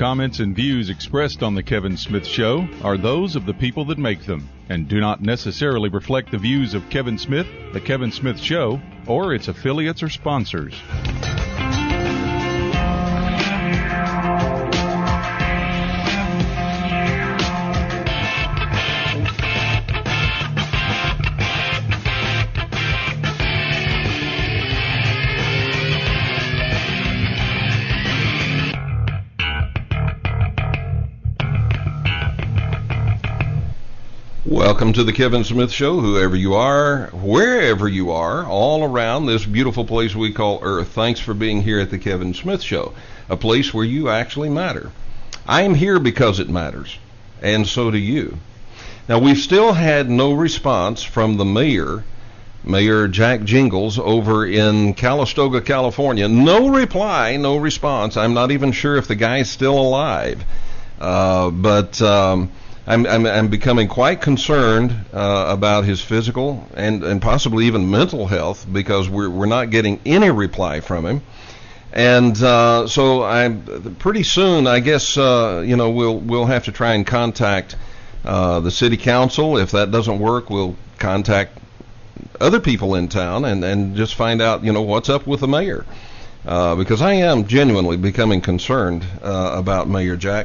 comments, and views expressed on The Kevin Smith Show are those of the people that make them and do not necessarily reflect the views of Kevin Smith, The Kevin Smith Show, or its affiliates or sponsors. Welcome to the Kevin Smith Show, whoever you are, wherever you are, all around this beautiful place we call Earth. Thanks for being here at the Kevin Smith Show, a place where you actually matter. I am here because it matters, and so do you. Now, we've still had no response from the Mayor Jack Jingles over in Calistoga, California. No reply, no response. I'm not even sure if the guy's still alive, but I'm becoming quite concerned about his physical and possibly even mental health, because we're not getting any reply from him. And so I'm pretty soon, I guess, we'll have to try and contact the city council. If that doesn't work, we'll contact other people in town and just find out, what's up with the mayor, because I am genuinely becoming concerned about Mayor Jack.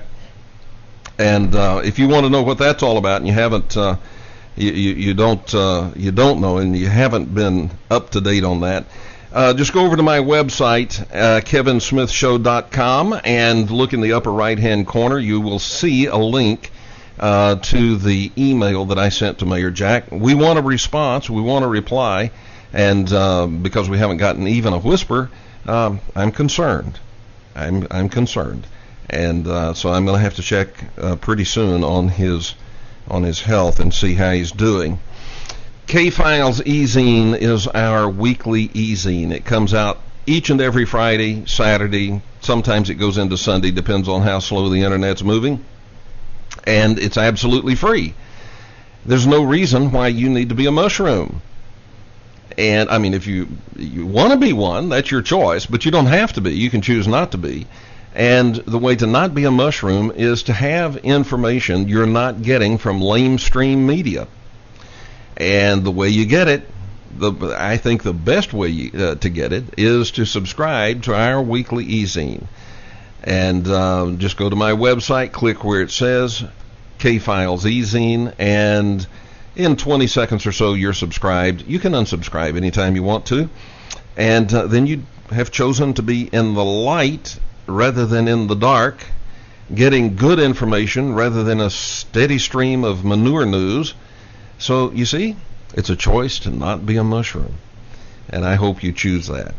And if you want to know what that's all about, and you haven't, you don't know, and you haven't been up to date on that, just go over to my website, kevinsmithshow.com, and look in the upper right-hand corner. You will see a link to the email that I sent to Mayor Jack. We want a response. We want a reply, and because we haven't gotten even a whisper, I'm concerned. I'm concerned. And so I'm going to have to check pretty soon on his health and see how he's doing. K-Files e-zine is our weekly e-zine. It comes out each and every Friday, Saturday. Sometimes it goes into Sunday, depends on how slow the internet's moving. And it's absolutely free. There's no reason why you need to be a mushroom. And, I mean, if you want to be one, that's your choice, but you don't have to be. You can choose not to be. And the way to not be a mushroom is to have information you're not getting from lamestream media. And the way you get it, I think the best way to get it is to subscribe to our weekly e-zine. And just go to my website, click where it says K-Files e-zine, and in 20 seconds or so you're subscribed. You can unsubscribe anytime you want to. And then you have chosen to be in the light rather than in the dark, getting good information rather than a steady stream of manure news. So, you see, it's a choice to not be a mushroom. And I hope you choose that.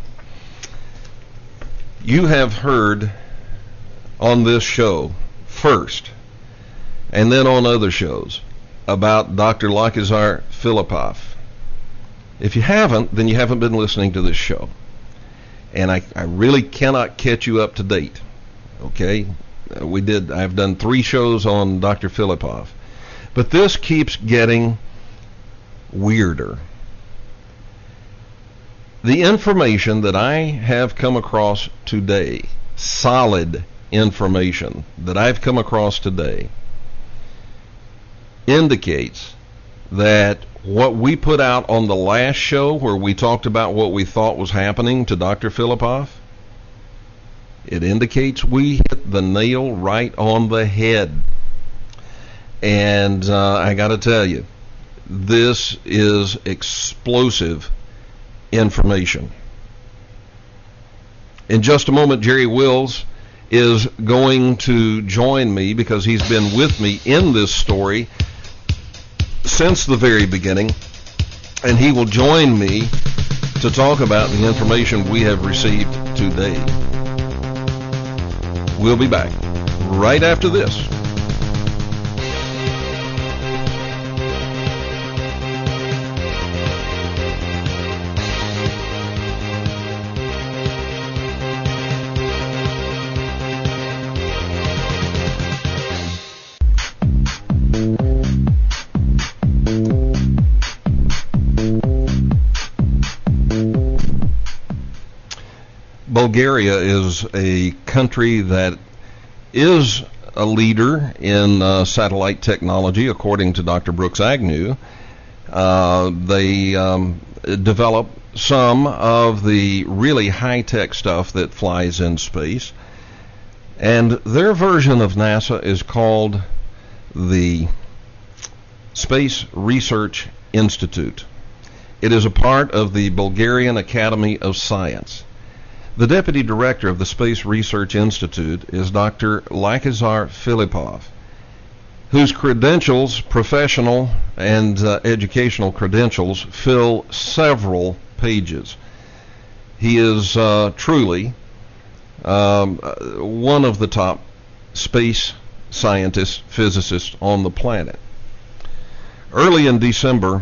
You have heard on this show first, and then on other shows, about Dr. Lakizar Filipov. If you haven't, then you haven't been listening to this show. And I really cannot catch you up to date, okay? I've done 3 shows on Dr. Filipov. But this keeps getting weirder. The information that I have come across today, solid information that I've come across today, indicates that what we put out on the last show, where we talked about what we thought was happening to Dr. Filipov, it indicates we hit the nail right on the head. And I got to tell you, this is explosive information. In just a moment, Jerry Wills is going to join me, because he's been with me in this story since the very beginning, and he will join me to talk about the information we have received today. We'll be back right after this. Bulgaria is a country that is a leader in satellite technology, according to Dr. Brooks Agnew. They develop some of the really high-tech stuff that flies in space. And their version of NASA is called the Space Research Institute. It is a part of the Bulgarian Academy of Science. The deputy director of the Space Research Institute is Dr. Lakizar Filipov, whose credentials, professional and educational credentials, fill several pages. He is truly one of the top space scientists, physicists on the planet. Early in December,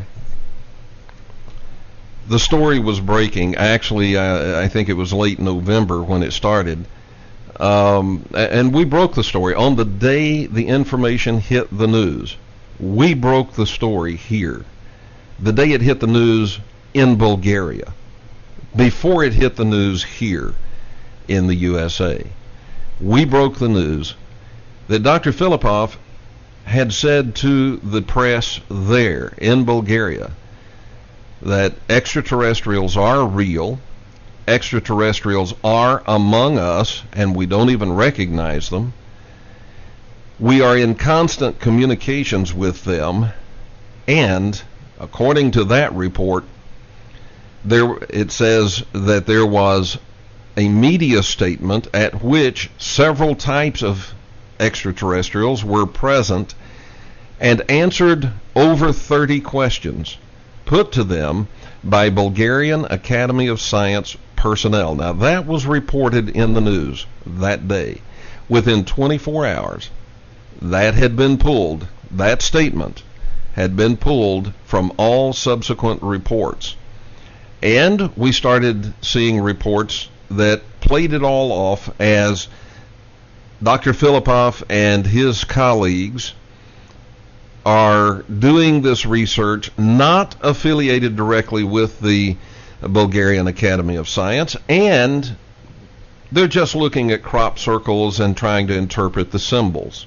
the story was breaking. Actually, I think it was late November when it started. And we broke the story. On the day the information hit the news, we broke the story here. The day it hit the news in Bulgaria, before it hit the news here in the USA, we broke the news that Dr. Filipov had said to the press there in Bulgaria that extraterrestrials are real, extraterrestrials are among us, and we don't even recognize them. We are in constant communications with them, and according to that report, it says that there was a media statement at which several types of extraterrestrials were present and answered over 30 questions put to them by Bulgarian Academy of Science personnel. Now, that was reported in the news that day. Within 24 hours, that had been pulled, that statement had been pulled from all subsequent reports. And we started seeing reports that played it all off as Dr. Filipov and his colleagues are doing this research not affiliated directly with the Bulgarian Academy of Science, and they're just looking at crop circles and trying to interpret the symbols.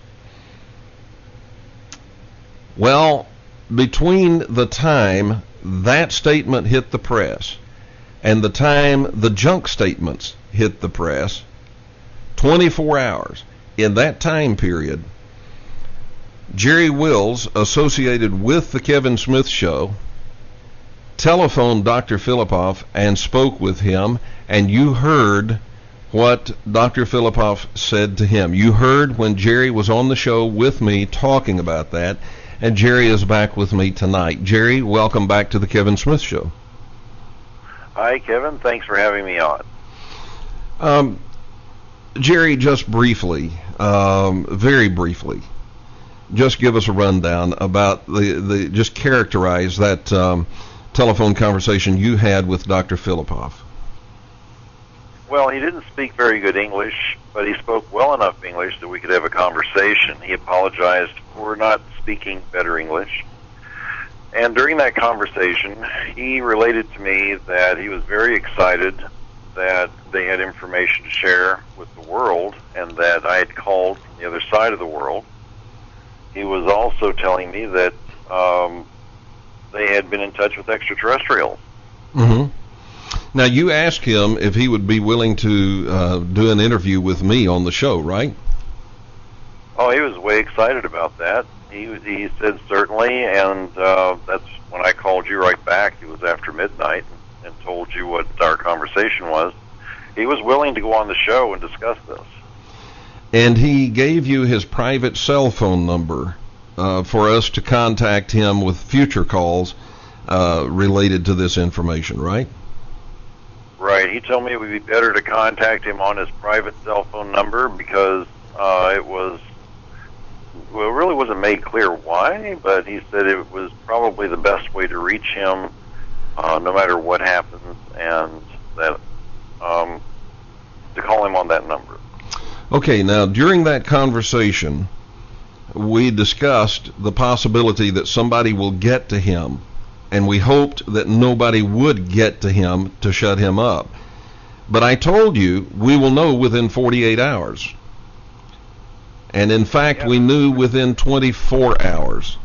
Well, between the time that statement hit the press and the time the junk statements hit the press, 24 hours, in that time period, Jerry Wills, associated with the Kevin Smith Show, telephoned Dr. Filipov and spoke with him, and you heard what Dr. Filipov said to him. You heard when Jerry was on the show with me talking about that, and Jerry is back with me tonight. Jerry, welcome back to the Kevin Smith Show. Hi, Kevin. Thanks for having me on. Jerry, just briefly, very briefly, just give us a rundown about just characterize that telephone conversation you had with Dr. Filipov. Well, he didn't speak very good English, but he spoke well enough English that we could have a conversation. He apologized for not speaking better English. And during that conversation, he related to me that he was very excited that they had information to share with the world and that I had called from the other side of the world. He was also telling me that they had been in touch with extraterrestrials. Mm-hmm. Now, you asked him if he would be willing to do an interview with me on the show, right? Oh, he was way excited about that. He said certainly, and that's when I called you right back. It was after midnight and told you what our conversation was. He was willing to go on the show and discuss this. And he gave you his private cell phone number for us to contact him with future calls related to this information, right? Right. He told me it would be better to contact him on his private cell phone number because it really wasn't made clear why, but he said it was probably the best way to reach him no matter what happens, and that to call him on that number. Okay, now during that conversation, we discussed the possibility that somebody will get to him, and we hoped that nobody would get to him to shut him up. But I told you we will know within 48 hours. And in fact, we knew within 24 hours.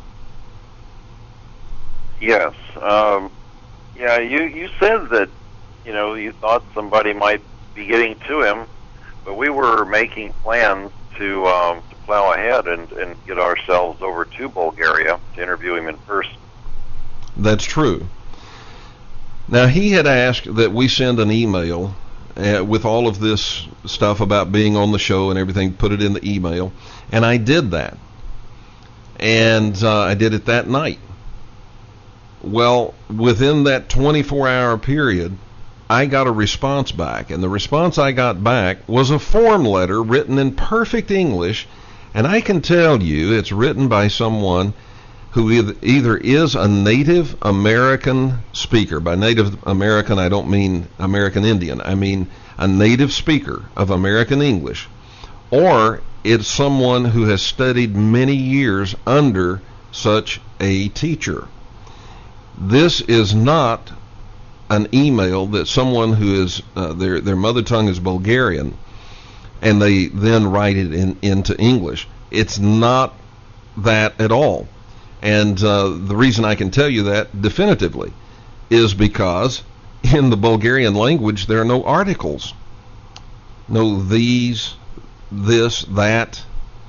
Yes. Yeah, you said that, you thought somebody might be getting to him, but we were making plans to plow ahead and get ourselves over to Bulgaria to interview him in person. That's true. Now, he had asked that we send an email with all of this stuff about being on the show and everything, put it in the email, and I did that. And I did it that night. Well, within that 24-hour period, I got a response back, and the response I got back was a form letter written in perfect English, and I can tell you it's written by someone who either is a Native American speaker. By Native American, I don't mean American Indian. I mean a native speaker of American English, or it's someone who has studied many years under such a teacher. This is not an email that someone who is their mother tongue is Bulgarian and they then write it into English. It's not that at all. And the reason I can tell you that definitively is because in the Bulgarian language there are no articles. No these, this, that.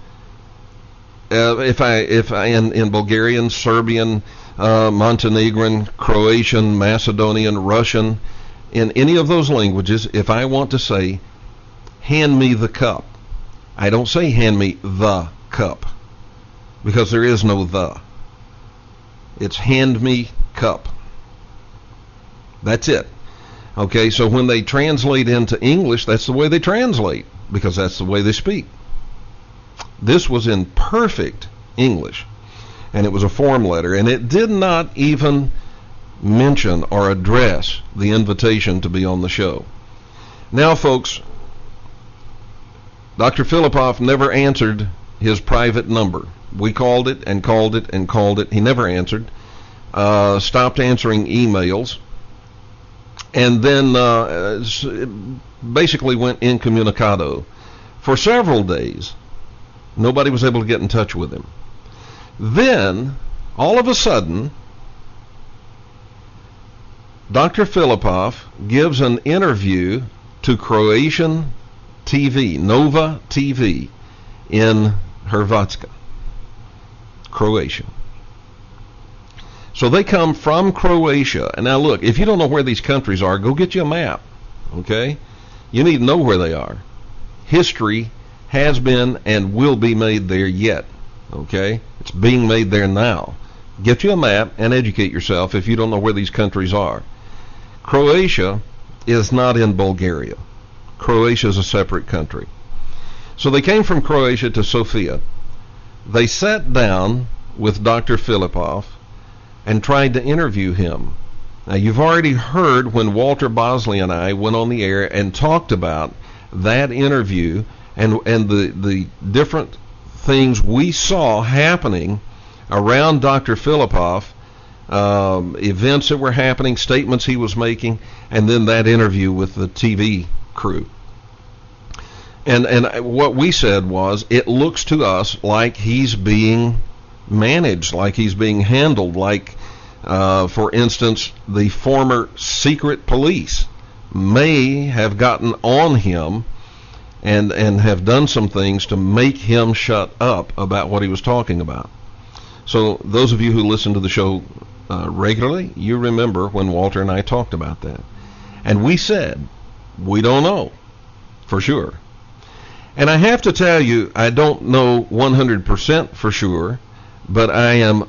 If I in Bulgarian, Serbian, Montenegrin, Croatian, Macedonian, Russian, in any of those languages, if I want to say, hand me the cup, I don't say hand me the cup, because there is no the. It's hand me cup. That's it. Okay, so when they translate into English, that's the way they translate, because that's the way they speak. This was in perfect English. And it was a form letter, and it did not even mention or address the invitation to be on the show. Now, folks, Dr. Filipoff never answered his private number. We called it and called it and called it. He never answered. Stopped answering emails, and then basically went incommunicado. For several days, nobody was able to get in touch with him. Then, all of a sudden, Dr. Filipoff gives an interview to Croatian TV, Nova TV, in Hrvatska, Croatia. So they come from Croatia. And now look, if you don't know where these countries are, go get you a map, okay? You need to know where they are. History has been and will be made there yet, okay? It's being made there now. Get you a map and educate yourself if you don't know where these countries are. Croatia is not in Bulgaria. Croatia is a separate country. So they came from Croatia to Sofia. They sat down with Dr. Filipoff and tried to interview him. Now, you've already heard when Walter Bosley and I went on the air and talked about that interview and the different things we saw happening around Dr. Filipoff, events that were happening, statements he was making, and then that interview with the TV crew. And what we said was, it looks to us like he's being managed, like he's being handled, like, for instance, the former secret police may have gotten on him and have done some things to make him shut up about what he was talking about. So those of you who listen to the show regularly, you remember when Walter and I talked about that. And we said, we don't know for sure. And I have to tell you, I don't know 100% for sure, but I am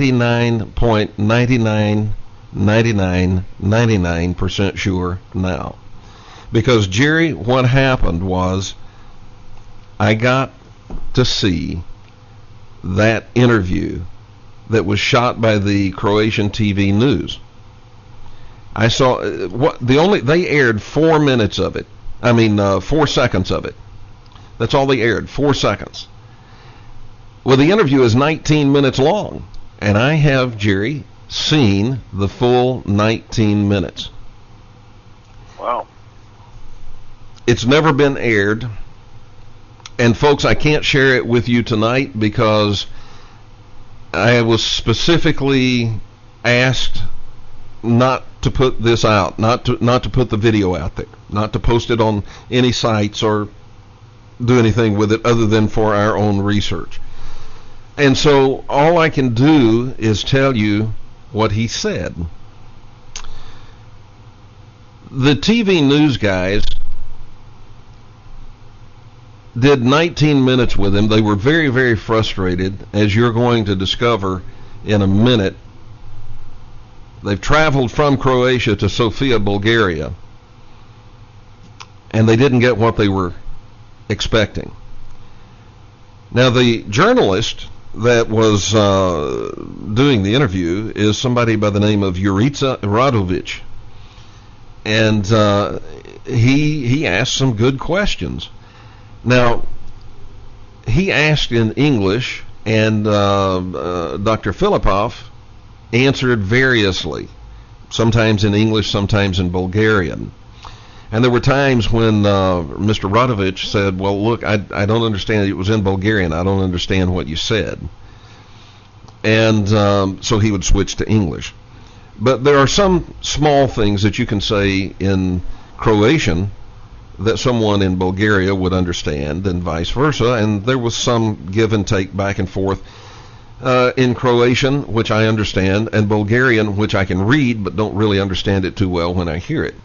99.999999% sure now. Because, Jerry, what happened was I got to see that interview that was shot by the Croatian TV news. I saw they aired 4 minutes of it. 4 seconds of it. That's all they aired, 4 seconds. Well, the interview is 19 minutes long, and I have, Jerry, seen the full 19 minutes. Wow. It's never been aired And folks, I can't share it with you tonight because I was specifically asked not to put this out, not to put the video out there, not to post it on any sites or do anything with it other than for our own research. And so all I can do is tell you what he said. The TV news guys did 19 minutes with him. They were very, very frustrated, as you're going to discover in a minute. They've traveled from Croatia to Sofia, Bulgaria, and they didn't get what they were expecting. Now, the journalist that was doing the interview is somebody by the name of Jurica Radovic, and he asked some good questions. Now, he asked in English, and Dr. Filipov answered variously, sometimes in English, sometimes in Bulgarian. And there were times when Mr. Radovic said, well, look, I don't understand. It was in Bulgarian. I don't understand what you said. And so he would switch to English. But there are some small things that you can say in Croatian that someone in Bulgaria would understand, and vice versa. And there was some give and take back and forth in Croatian, which I understand, and Bulgarian, which I can read but don't really understand it too well when I hear it.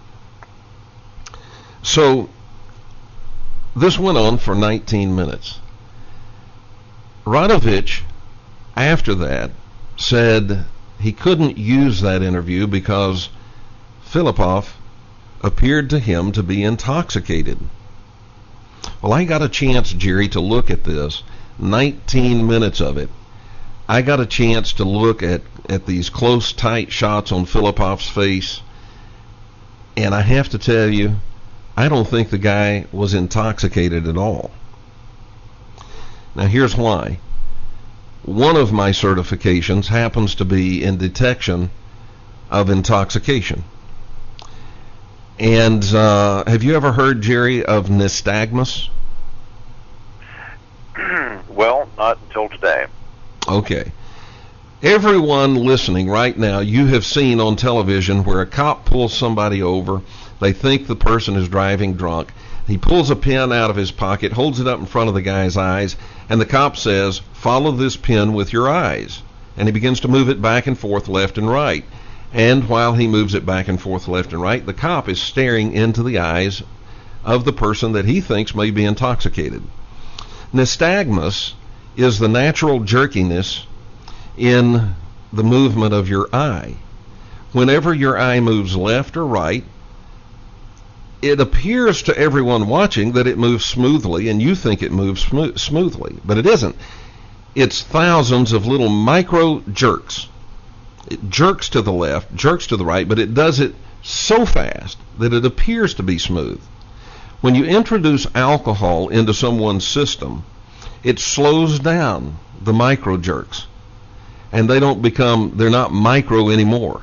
So this went on for 19 minutes. Radovic, after that, said he couldn't use that interview because Filipov appeared to him to be intoxicated. Well, I got a chance, Jerry, to look at this, 19 minutes of it. I got a chance to look at these close, tight shots on Filipov's face, and I have to tell you, I don't think the guy was intoxicated at all. Now, here's why. One of my certifications happens to be in detection of intoxication. And have you ever heard, Jerry, of nystagmus? Well, not until today. Okay. Everyone listening right now, you have seen on television where a cop pulls somebody over. They think the person is driving drunk. He pulls a pen out of his pocket, holds it up in front of the guy's eyes, and the cop says, follow this pen with your eyes. And he begins to move it back and forth, left and right. And while he moves it back and forth, left and right, the cop is staring into the eyes of the person that he thinks may be intoxicated. Nystagmus is the natural jerkiness in the movement of your eye. Whenever your eye moves left or right, it appears to everyone watching that it moves smoothly, and you think it moves smoothly, but it isn't. It's thousands of little micro jerks. It jerks to the left, jerks to the right, but it does it so fast that it appears to be smooth. When you introduce alcohol into someone's system, it slows down the micro jerks, and they're not micro anymore.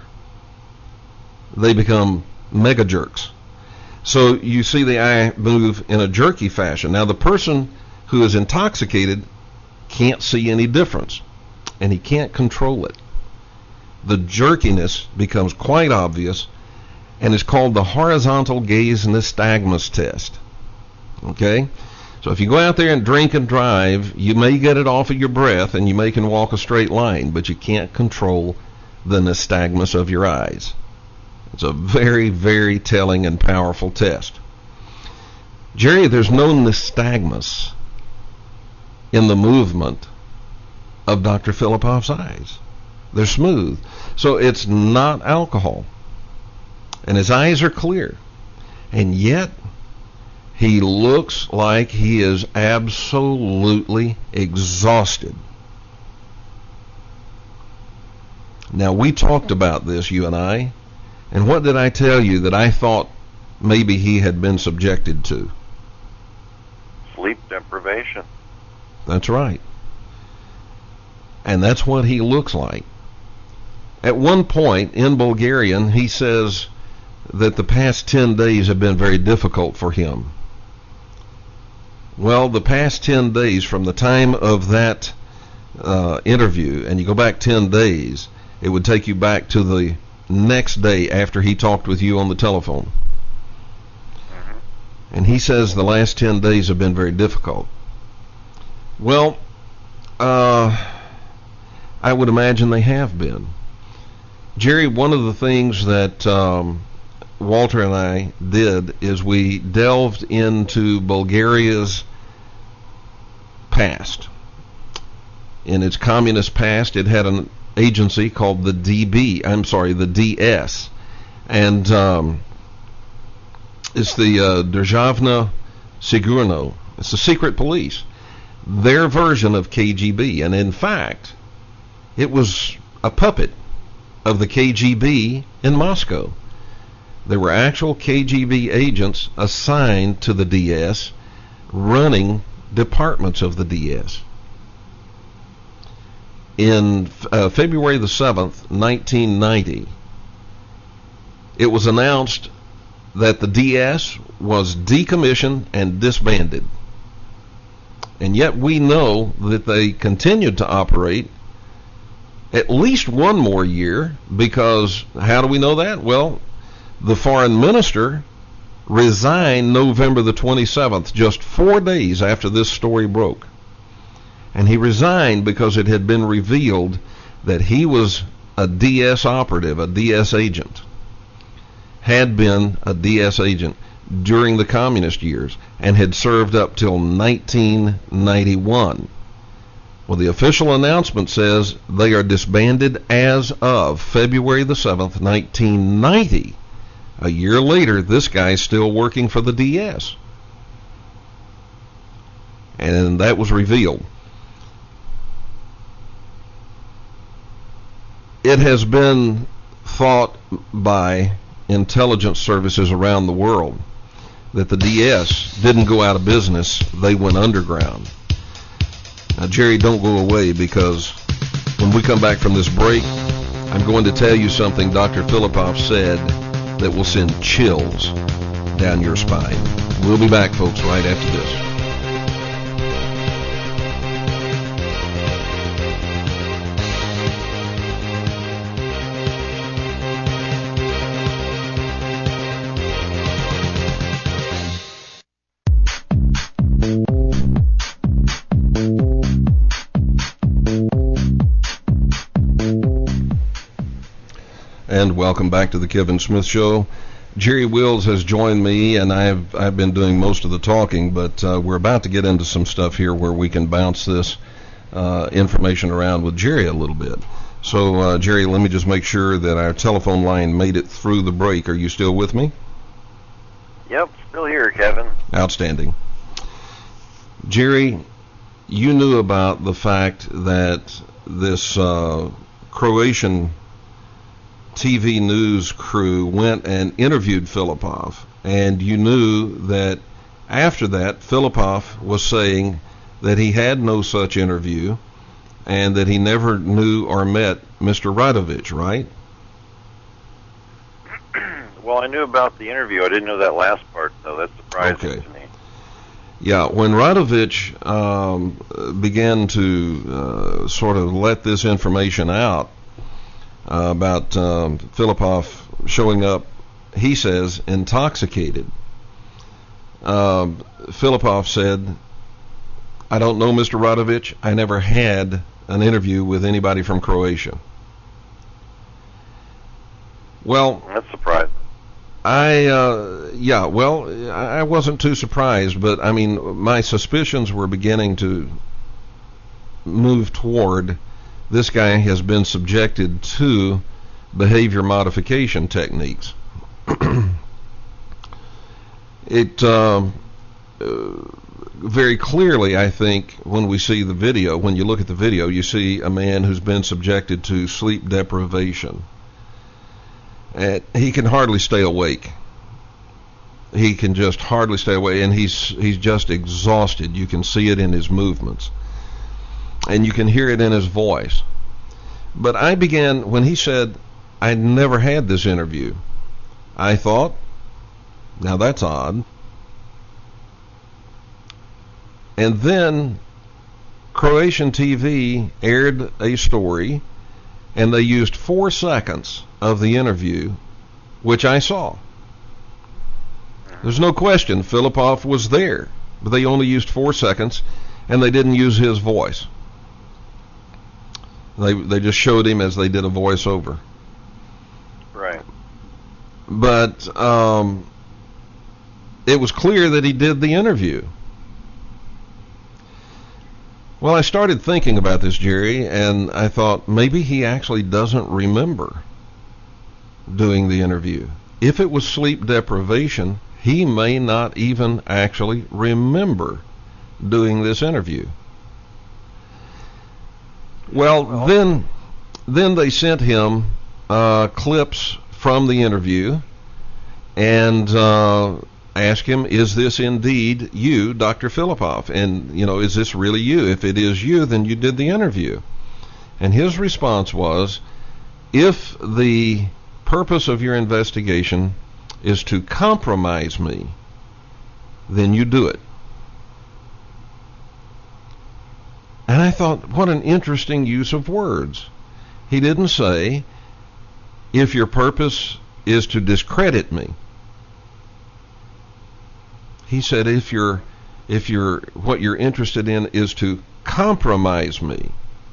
They become mega jerks. So you see the eye move in a jerky fashion. Now, the person who is intoxicated can't see any difference, and he can't control it. The jerkiness becomes quite obvious and is called the horizontal gaze nystagmus test. Okay? So if you go out there and drink and drive, you may get it off of your breath and you may can walk a straight line, but you can't control the nystagmus of your eyes. It's a very, very telling and powerful test. Jerry, there's no nystagmus in the movement of Dr. Filipov's eyes. They're smooth. So it's not alcohol. And his eyes are clear. And yet, he looks like he is absolutely exhausted. Now, we talked about this, you and I. And what did I tell you that I thought maybe he had been subjected to? Sleep deprivation. That's right. And that's what he looks like. At one point in Bulgarian, he says that the past 10 days have been very difficult for him. Well, the past 10 days from the time of that interview, and you go back 10 days, it would take you back to the next day after he talked with you on the telephone. And he says the last 10 days have been very difficult. Well, I would imagine they have been. Jerry, one of the things that Walter and I did is we delved into Bulgaria's past. In its communist past, it had an agency called the DS. And it's the Državna Sigurno. It's the secret police. Their version of KGB. And in fact, it was a puppet of the KGB in Moscow. There were actual KGB agents assigned to the DS running departments of the DS. In February the 7th, 1990, it was announced that the DS was decommissioned and disbanded. And yet we know that they continued to operate at least one more year, because how do we know that? Well, the foreign minister resigned November the 27th, just 4 days after this story broke. And he resigned because it had been revealed that he was a DS operative, a DS agent, had been a DS agent during the communist years and had served up till 1991. Well, the official announcement says they are disbanded as of February the 7th, 1990. A year later, this guy's still working for the DS. And that was revealed. It has been thought by intelligence services around the world that the DS didn't go out of business, they went underground. Now, Jerry, don't go away, because when we come back from this break, I'm going to tell you something Dr. Filipov said that will send chills down your spine. We'll be back, folks, right after this. And welcome back to the Kevin Smith Show. Jerry Wills has joined me, and I've been doing most of the talking, but we're about to get into some stuff here where we can bounce this information around with Jerry a little bit. So, Jerry, let me just make sure that our telephone line made it through the break. Are you still with me? Yep, still here, Kevin. Outstanding. Jerry, you knew about the fact that this Croatian TV news crew went and interviewed Filipov, and you knew that after that Filipov was saying that he had no such interview and that he never knew or met Mr. Radovich, right? Well, I knew about the interview. I didn't know that last part, though. That's surprising to me. Yeah, when Radovich began to sort of let this information out about Filipov showing up, he says, intoxicated. Filipov said, I don't know Mr. Radovich. I never had an interview with anybody from Croatia. Well, that's surprising. I wasn't too surprised, but I mean, my suspicions were beginning to move toward this guy has been subjected to behavior modification techniques. It very clearly, I think, when we see the video, when you look at the video, you see a man who's been subjected to sleep deprivation. And he can hardly stay awake. He can just hardly stay awake, and he's just exhausted. You can see it in his movements, and you can hear it in his voice. But I began, when he said, I'd never had this interview, I thought, now that's odd. And then Croatian TV aired a story, and they used 4 seconds of the interview, which I saw. There's no question Filipov was there, but they only used 4 seconds, and they didn't use his voice. They just showed him as they did a voiceover. Right. But it was clear that he did the interview. Well, I started thinking about this, Jerry, and I thought maybe he actually doesn't remember doing the interview. If it was sleep deprivation, he may not even actually remember doing this interview. Well, then they sent him clips from the interview and asked him, is this indeed you, Dr. Filipov? And, is this really you? If it is you, then you did the interview. And his response was, if the purpose of your investigation is to compromise me, then you do it. And I thought, what an interesting use of words. He didn't say, if your purpose is to discredit me. He said, if what you're interested in is to compromise me.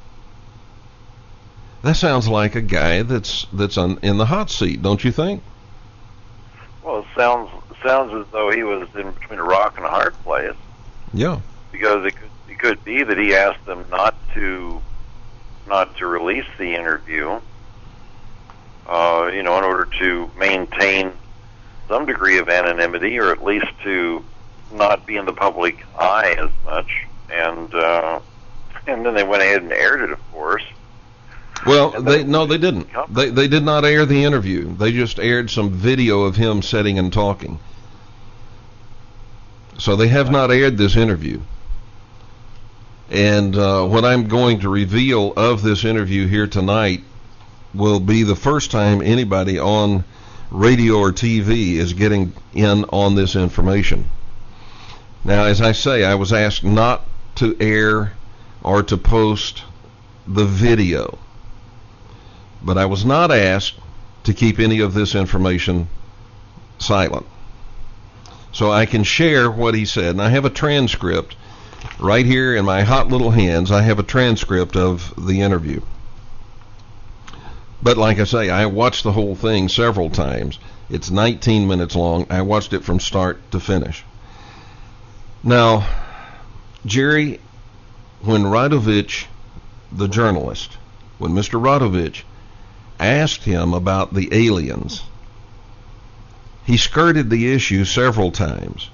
That sounds like a guy that's in the hot seat, don't you think? Well, it sounds as though he was in between a rock and a hard place. Yeah. Because it could be that he asked them not to release the interview, in order to maintain some degree of anonymity, or at least to not be in the public eye as much. And then they went ahead and aired it, of course. Well, they didn't. They did not air the interview. They just aired some video of him sitting and talking. So they have not aired this interview. And what I'm going to reveal of this interview here tonight will be the first time anybody on radio or TV is getting in on this information. Now, as I say, I was asked not to air or to post the video, but I was not asked to keep any of this information silent. So I can share what he said, and I have a transcript right here in my hot little hands. I have a transcript of the interview. But like I say, I watched the whole thing several times. It's 19 minutes long. I watched it from start to finish. Now, Jerry, when Radovich, the journalist, when Mr. Radovich asked him about the aliens, he skirted the issue several times.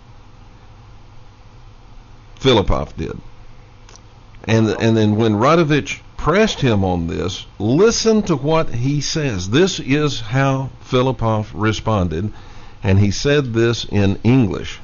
Filipov did. And then when Radovich pressed him on this, listen to what he says. This is how Filipov responded, and he said this in English.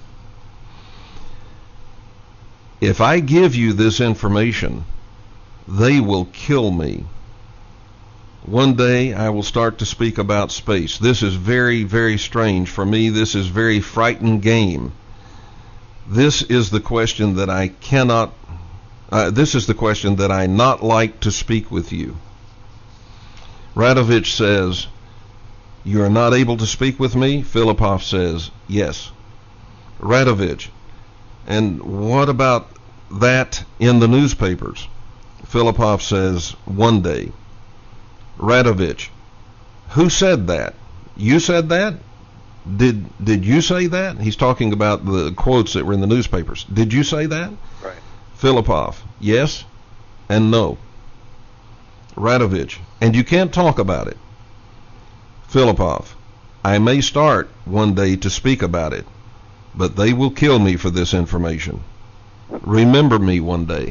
If I give you this information, they will kill me. One day I will start to speak about space. This is very, very strange for me. This is very frightened game. This is the question that I cannot, this is the question that I not like to speak with you. Radovich says, you are not able to speak with me? Filipov says, yes. Radovich, and what about that in the newspapers? Filipov says, one day. Radovich, who said that? You said that? Did you say that? He's talking about the quotes that were in the newspapers. Did you say that? Right. Filipov, yes and no. Radovich, and you can't talk about it. Filipov, I may start one day to speak about it, but they will kill me for this information. Remember me one day.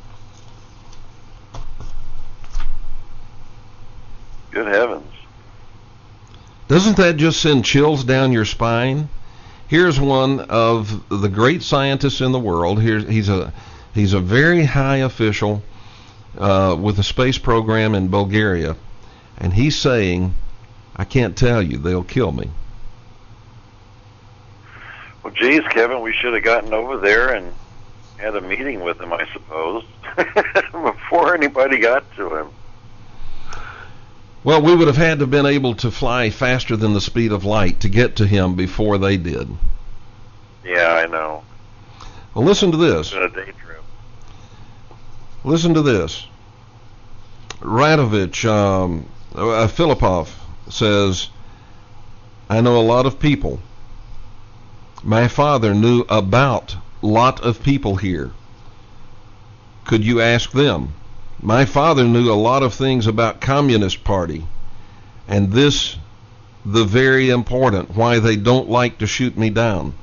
Good heavens. Doesn't that just send chills down your spine? Here's one of the great scientists in the world. He's a very high official with the space program in Bulgaria, and he's saying, I can't tell you, they'll kill me. Well, geez, Kevin, we should have gotten over there and had a meeting with him, I suppose, before anybody got to him. Well, we would have had to have been able to fly faster than the speed of light to get to him before they did. Yeah, I know. Well, listen to this. It's been a day trip. Listen to this. Radovich, Filipov says, I know a lot of people. My father knew about a lot of people here. Could you ask them? My father knew a lot of things about Communist Party, and this, the very important, why they don't like to shoot me down.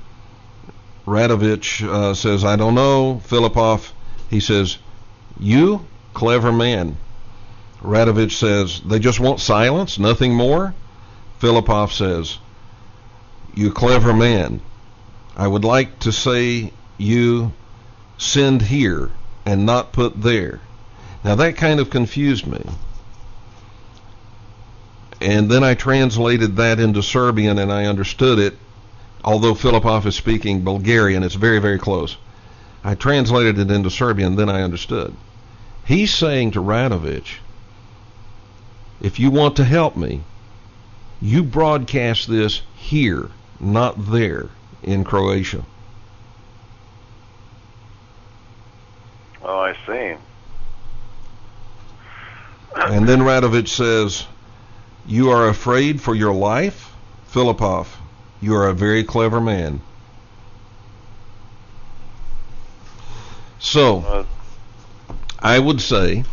Radovich says, I don't know. Filipov, he says, you, clever man. Radovich says, they just want silence, nothing more? Filipov says, you clever man. I would like to say you send here and not put there. Now that kind of confused me. And then I translated that into Serbian and I understood it, although Filipov is speaking Bulgarian. It's very, very close. I translated it into Serbian, then I understood. He's saying to Radovich, if you want to help me, you broadcast this here, not there in Croatia. Oh, I see. And then Radovich says, you are afraid for your life? Filipov, you are a very clever man. So, I would say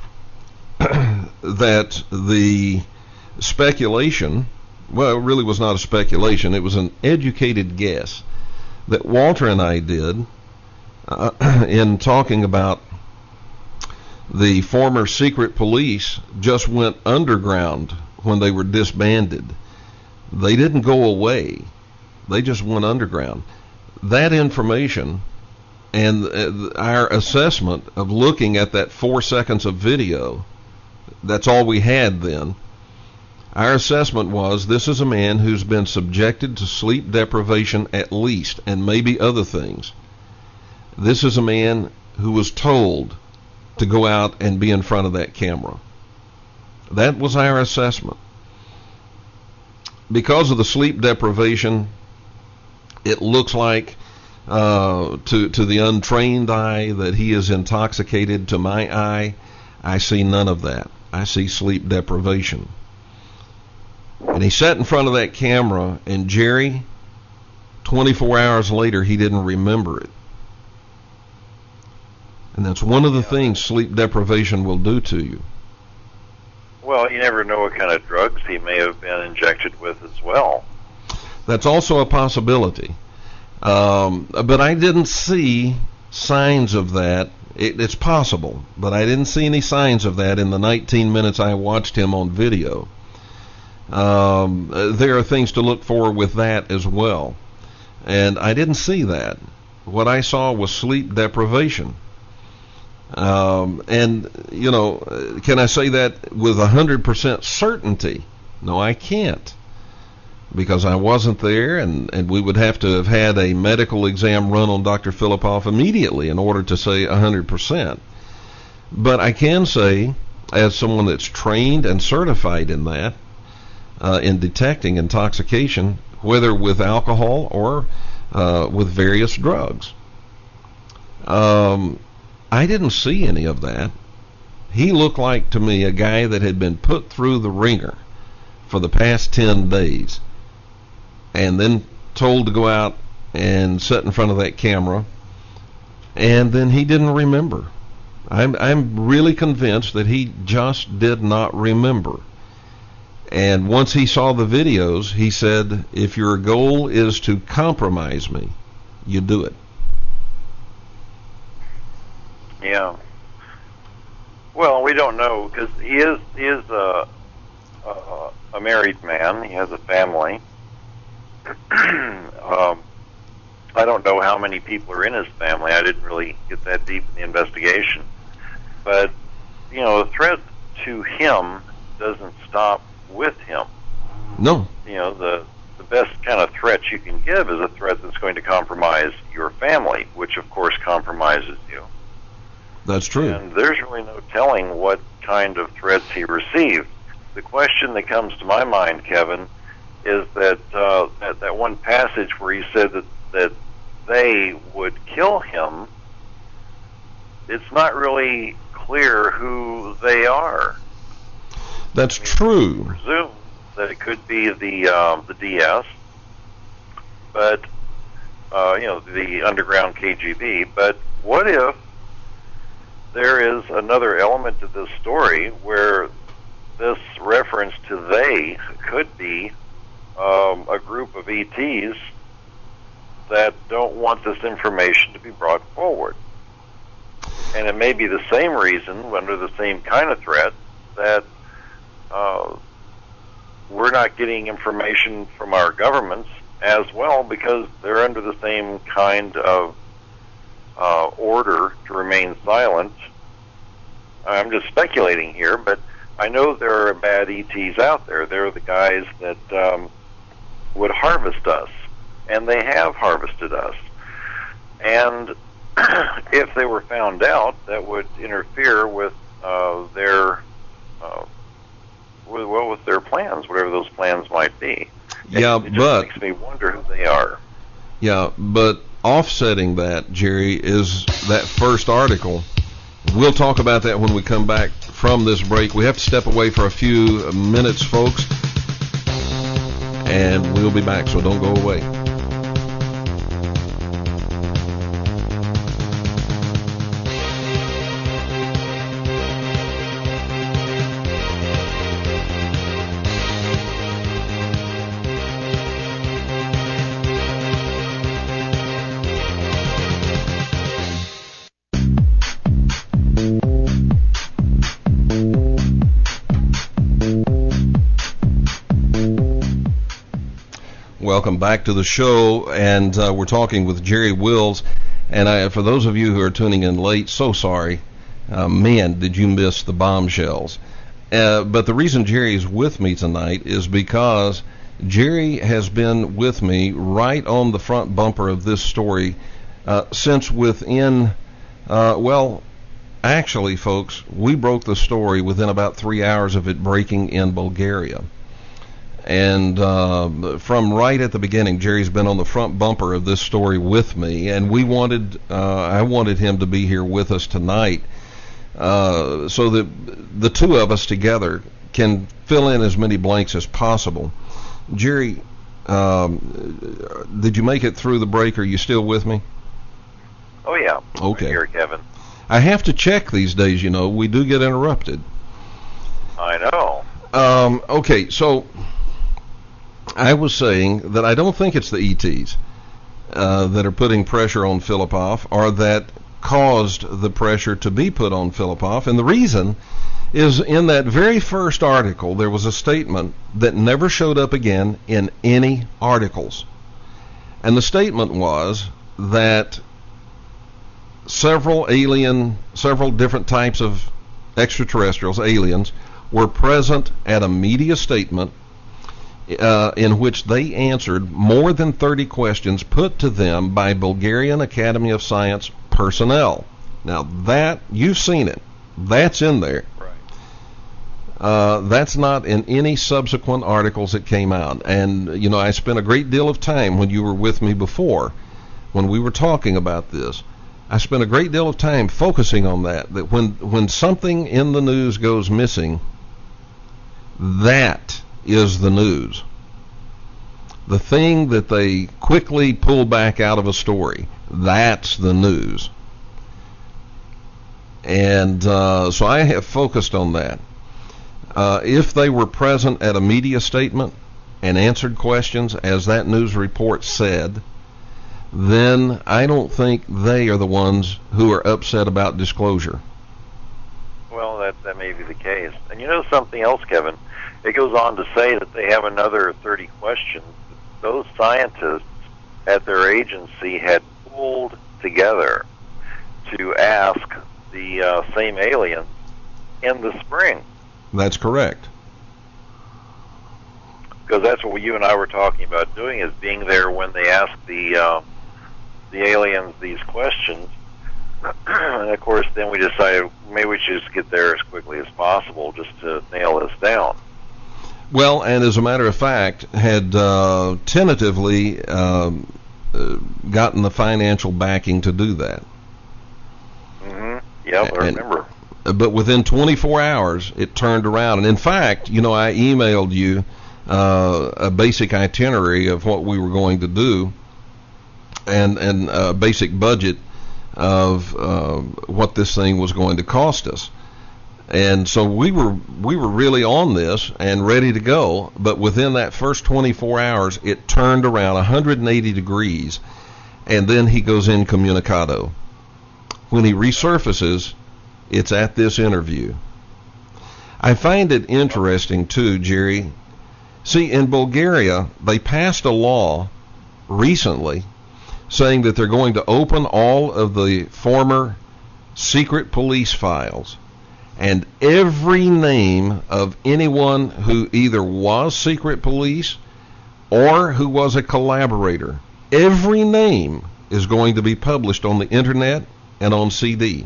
that the speculation, well, it really was not a speculation, it was an educated guess that Walter and I did in talking about the former secret police just went underground when they were disbanded. They didn't go away. They just went underground. That information and our assessment of looking at that 4 seconds of video, that's all we had then. Our assessment was this is a man who's been subjected to sleep deprivation at least, and maybe other things. This is a man who was told to go out and be in front of that camera. That was our assessment. Because of the sleep deprivation, it looks like to the untrained eye that he is intoxicated. To my eye, I see none of that. I see sleep deprivation. And he sat in front of that camera, and Jerry, 24 hours later, he didn't remember it. And that's one of the things sleep deprivation will do to you. Well, you never know what kind of drugs he may have been injected with as well. That's also a possibility. But I didn't see signs of that. It's possible, but I didn't see any signs of that in the 19 minutes I watched him on video. There are things to look for with that as well. And I didn't see that. What I saw was sleep deprivation. And, you know, can I say that with 100% certainty? No, I can't. Because I wasn't there, and we would have to have had a medical exam run on Dr. Filipov immediately in order to say 100%. But I can say, as someone that's trained and certified in that, in detecting intoxication, whether with alcohol or with various drugs, I didn't see any of that. He looked like to me a guy that had been put through the ringer for the past 10 days and then told to go out and sit in front of that camera, and then he didn't remember. I'm really convinced that he just did not remember. And once he saw the videos, he said, if your goal is to compromise me, you do it. Yeah. Well, we don't know, because he is a married man. He has a family. I don't know how many people are in his family. I didn't really get that deep in the investigation. But, you know, the threat to him doesn't stop with him. No. You know, the best kind of threat you can give is a threat that's going to compromise your family, which of course compromises you. That's true. And there's really no telling what kind of threats he received. The question that comes to my mind, Kevin, is that that one passage where he said that they would kill him. It's not really clear who they are. That's true. I presume that it could be the DS, but the underground KGB. But what if there is another element to this story where this reference to they could be a group of ETs that don't want this information to be brought forward? And it may be the same reason, under the same kind of threat, that we're not getting information from our governments as well, because they're under the same kind of order to remain silent. I'm just speculating here, but I know there are bad ETs out there. They're the guys that would harvest us, and they have harvested us. And if they were found out, that would interfere with with their plans, whatever those plans might be. Yeah, it just but makes me wonder who they are. Yeah, but offsetting that, Jerry, is that first article. We'll talk about that when we come back from this break. We have to step away for a few minutes, folks, and we'll be back, so don't go away. Welcome back to the show, and we're talking with Jerry Wills. And for those of you who are tuning in late, so sorry. Man, did you miss the bombshells. But the reason Jerry is with me tonight is because Jerry has been with me right on the front bumper of this story since within, actually, folks, we broke the story within about 3 hours of it breaking in Bulgaria. And from right at the beginning, Jerry's been on the front bumper of this story with me, and I wanted him to be here with us tonight, so that the two of us together can fill in as many blanks as possible. Jerry, did you make it through the break? Are you still with me? Oh yeah. Okay. I'm here, Kevin. I have to check these days. We do get interrupted. I know. Okay, so I was saying that I don't think it's the ETs that are putting pressure on Filipov, or that caused the pressure to be put on Filipov. And the reason is, in that very first article, there was a statement that never showed up again in any articles. And the statement was that several different types of extraterrestrials, aliens, were present at a media statement in which they answered more than 30 questions put to them by Bulgarian Academy of Science personnel. Now that, you've seen it. That's in there. Right. That's not in any subsequent articles that came out. And, I spent a great deal of time when you were with me before, when we were talking about this. I spent a great deal of time focusing on that when something in the news goes missing, that is the news. The thing that they quickly pull back out of a story, that's the news. And so I have focused on that. If they were present at a media statement and answered questions, as that news report said, then I don't think they are the ones who are upset about disclosure. Well, that may be the case. And something else, Kevin? It goes on to say that they have another 30 questions. Those scientists at their agency had pulled together to ask the same aliens in the spring. That's correct. because that's what you and I were talking about doing, is being there when they ask the aliens these questions. And of course, then we decided maybe we should just get there as quickly as possible just to nail this down. Well, and as a matter of fact, had tentatively gotten the financial backing to do that. Mm-hmm. Yep, I remember. But within 24 hours, it turned around. And in fact, I emailed you a basic itinerary of what we were going to do, and a basic budget of what this thing was going to cost us. And so we were really on this and ready to go, but within that first 24 hours, it turned around 180 degrees, and then he goes incommunicado. When he resurfaces, it's at this interview. I find it interesting, too, Jerry. See, in Bulgaria, they passed a law recently saying that they're going to open all of the former secret police files, and every name of anyone who either was secret police or who was a collaborator, every name is going to be published on the internet and on CD.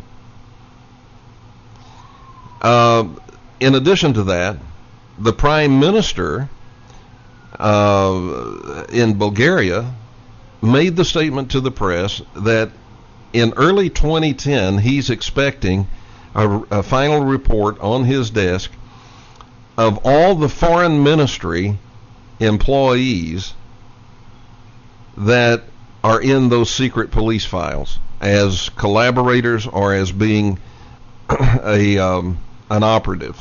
In addition to that, the Prime Minister in Bulgaria made the statement to the press that in early 2010 he's expecting a final report on his desk of all the foreign ministry employees that are in those secret police files as collaborators or as being an operative.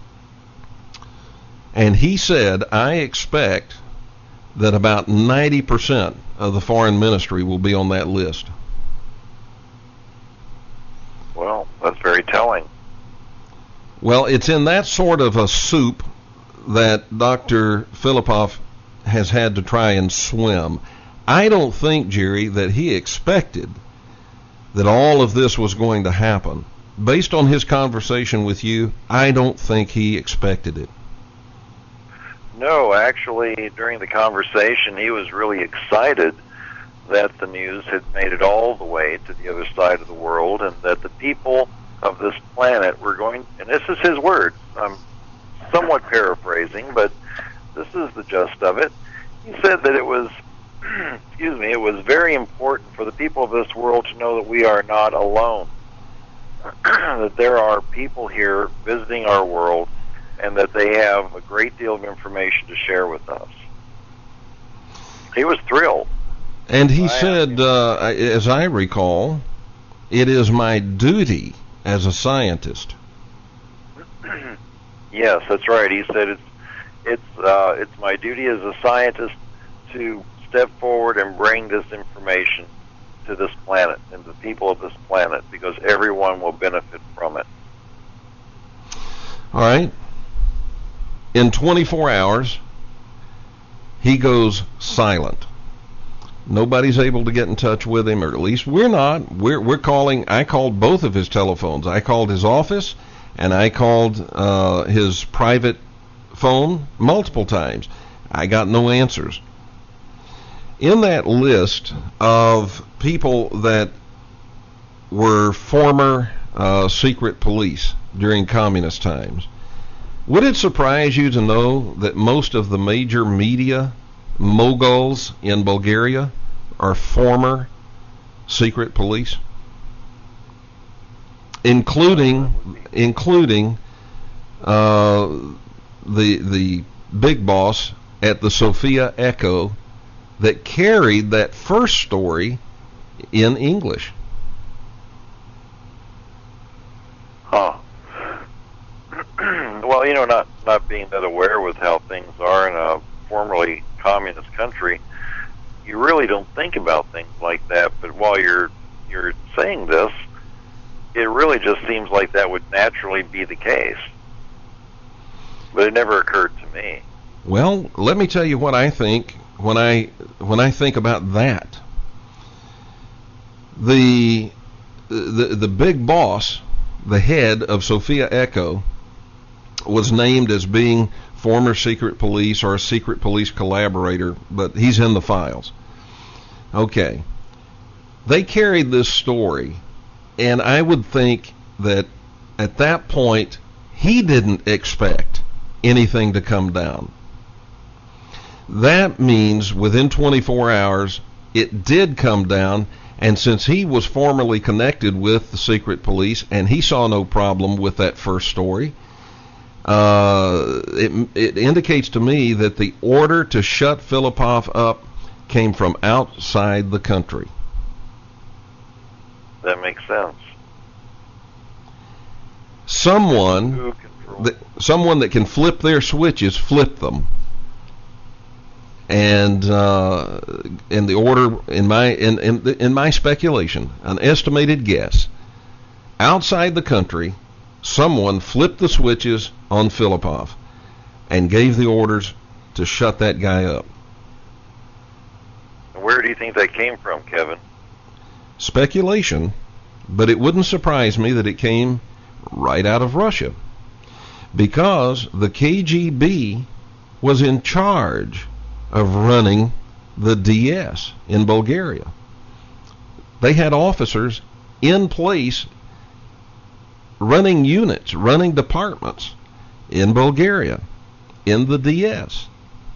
And he said, I expect that about 90% of the foreign ministry will be on that list. Well, that's very telling. Well, it's in that sort of a soup that Dr. Filipov has had to try and swim. I don't think, Jerry, that he expected that all of this was going to happen. Based on his conversation with you, I don't think he expected it. No, actually, during the conversation, he was really excited that the news had made it all the way to the other side of the world, and that the people of this planet were going, and this is his words, I'm somewhat paraphrasing, but this is the gist of it. He said that it was, it was very important for the people of this world to know that we are not alone, that there are people here visiting our world, and that they have a great deal of information to share with us. He was thrilled. And he said, as I recall, it is my duty as a scientist. Yes, that's right. He said it's my duty as a scientist to step forward and bring this information to this planet and the people of this planet, because everyone will benefit from it. All right. In 24 hours, he goes silent. Nobody's able to get in touch with him, or at least we're not. We're calling. I called both of his telephones. I called his office, and I called his private phone multiple times. I got no answers. In that list of people that were former secret police during communist times, would it surprise you to know that most of the major media moguls in Bulgaria are former secret police, including the big boss at the Sofia Echo that carried that first story in English? Huh. Well, not being that aware with how things are in a formerly communist country, you really don't think about things like that. But while you're saying this, it really just seems like that would naturally be the case. But it never occurred to me. Well, let me tell you what I think when I think about that. The big boss, the head of Sofia Echo, was named as being former secret police or a secret police collaborator, but he's in the files. Okay. They carried this story, and I would think that at that point he didn't expect anything to come down. That means within 24 hours it did come down, and since he was formerly connected with the secret police and he saw no problem with that first story, it indicates to me that the order to shut Filipov up came from outside the country. That makes sense. Someone that can flip their switches, flip them. And in the order, in my speculation, an estimated guess, outside the country, someone flipped the switches on Filipov and gave the orders to shut that guy up. Where do you think that came from, Kevin? Speculation, but it wouldn't surprise me that it came right out of Russia, because the KGB was in charge of running the DS in Bulgaria. They had officers in place running units, running departments in Bulgaria in the DS.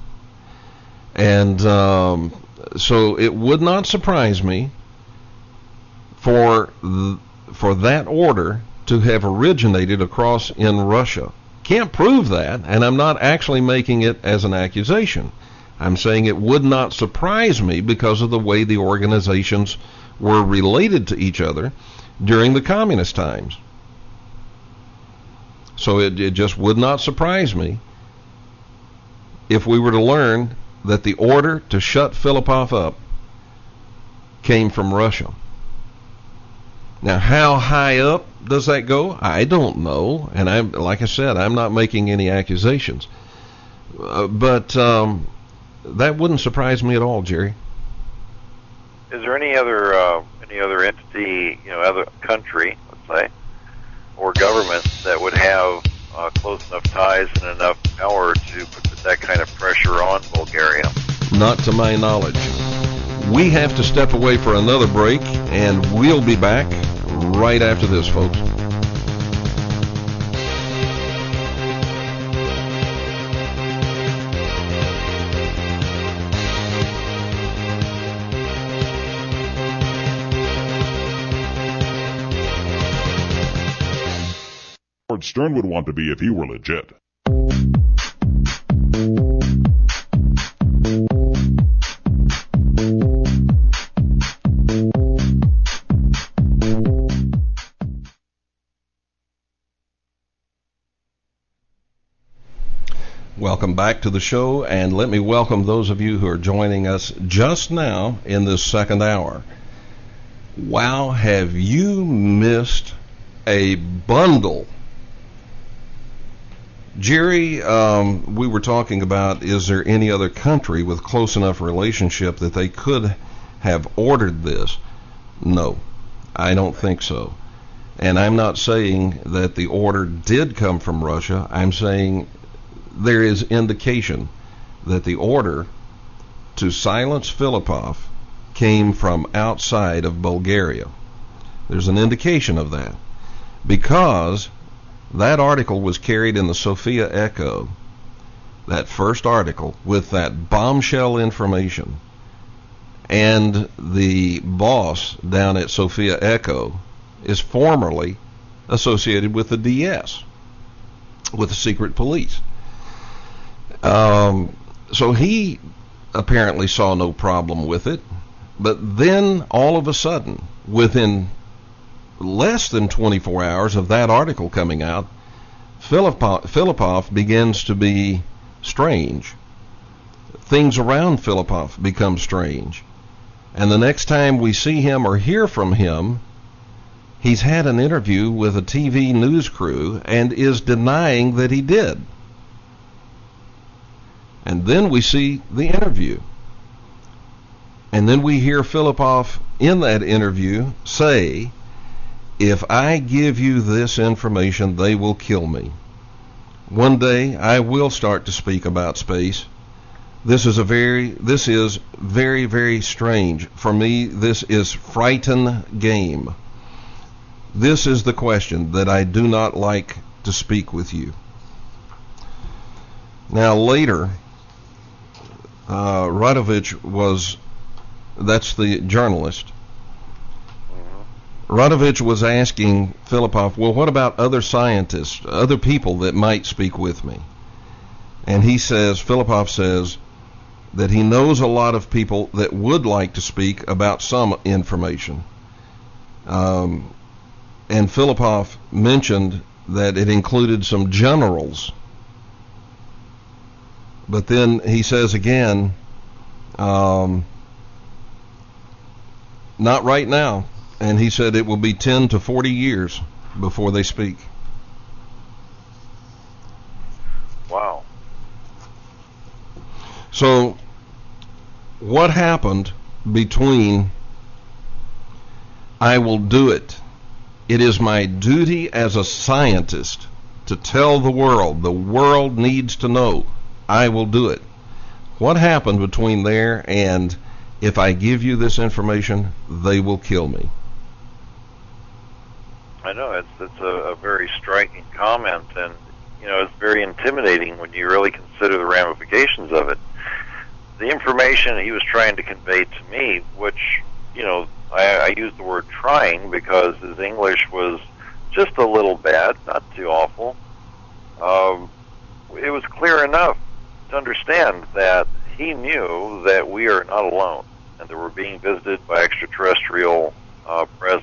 And so it would not surprise me for that order to have originated across in Russia. Can't prove that, and I'm not actually making it as an accusation. I'm saying it would not surprise me because of the way the organizations were related to each other during the communist times. So it just would not surprise me if we were to learn that the order to shut Filipov up came from Russia. Now, how high up does that go? I don't know, and like I said, I'm not making any accusations. But that wouldn't surprise me at all, Jerry. Is there any other entity, other country, let's say, or government that would have close enough ties and enough power to put that kind of pressure on Bulgaria? Not to my knowledge. We have to step away for another break, and we'll be back right after this, folks. Howard Stern would want to be if he were legit. Welcome back to the show, and let me welcome those of you who are joining us just now in this second hour. Wow, have you missed a bundle? Jerry, we were talking about, is there any other country with close enough relationship that they could have ordered this? No, I don't think so. And I'm not saying that the order did come from Russia. I'm saying there is indication that the order to silence Filipov came from outside of Bulgaria. There's an indication of that, because that article was carried in the Sofia Echo, that first article, with that bombshell information. And the boss down at Sofia Echo is formerly associated with the DS, with the secret police. So he apparently saw no problem with it. But then, all of a sudden, within less than 24 hours of that article coming out, Filipov begins to be strange. Things around Filipov become strange. And the next time we see him or hear from him, he's had an interview with a TV news crew and is denying that he did. And then we see the interview. And then we hear Filipov in that interview say, if I give you this information, they will kill me. One day I will start to speak about space. This is very, very strange. For me, this is frighten game. This is the question that I do not like to speak with you. Now later, Radovich that's the journalist. Radovich was asking Filipov, well, what about other scientists, other people that might speak with me? And Filipov says that he knows a lot of people that would like to speak about some information. And Filipov mentioned that it included some generals. But then he says again, not right now. And he said it will be 10 to 40 years before they speak. Wow. So, what happened between I will do it? It is my duty as a scientist to tell the world needs to know, I will do it. What happened between there and if I give you this information, they will kill me? I know, it's a very striking comment, and it's very intimidating when you really consider the ramifications of it. The information he was trying to convey to me, which I use the word trying because his English was just a little bad, not too awful. It was clear enough to understand that he knew that we are not alone and that we're being visited by extraterrestrial presence.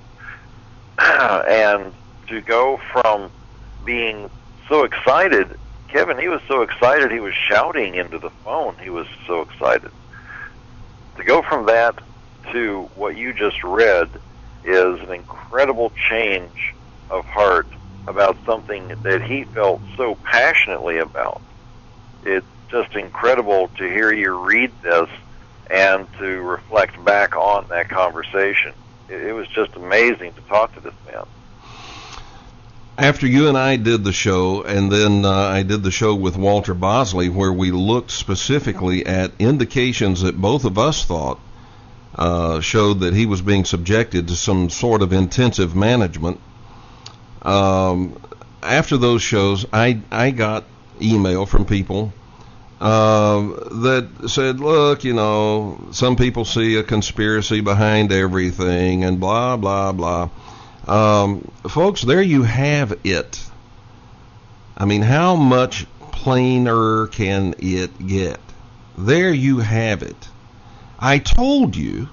And to go from being so excited, Kevin, he was so excited he was shouting into the phone. He was so excited. To go from that to what you just read is an incredible change of heart about something that he felt so passionately about. It's just incredible to hear you read this and to reflect back on that conversation. It was just amazing to talk to this man. After you and I did the show, and then I did the show with Walter Bosley, where we looked specifically at indications that both of us thought showed that he was being subjected to some sort of intensive management. After those shows, I got email from people that said, look, some people see a conspiracy behind everything and blah, blah, blah. Folks, there you have it. I mean, how much plainer can it get? There you have it. I told you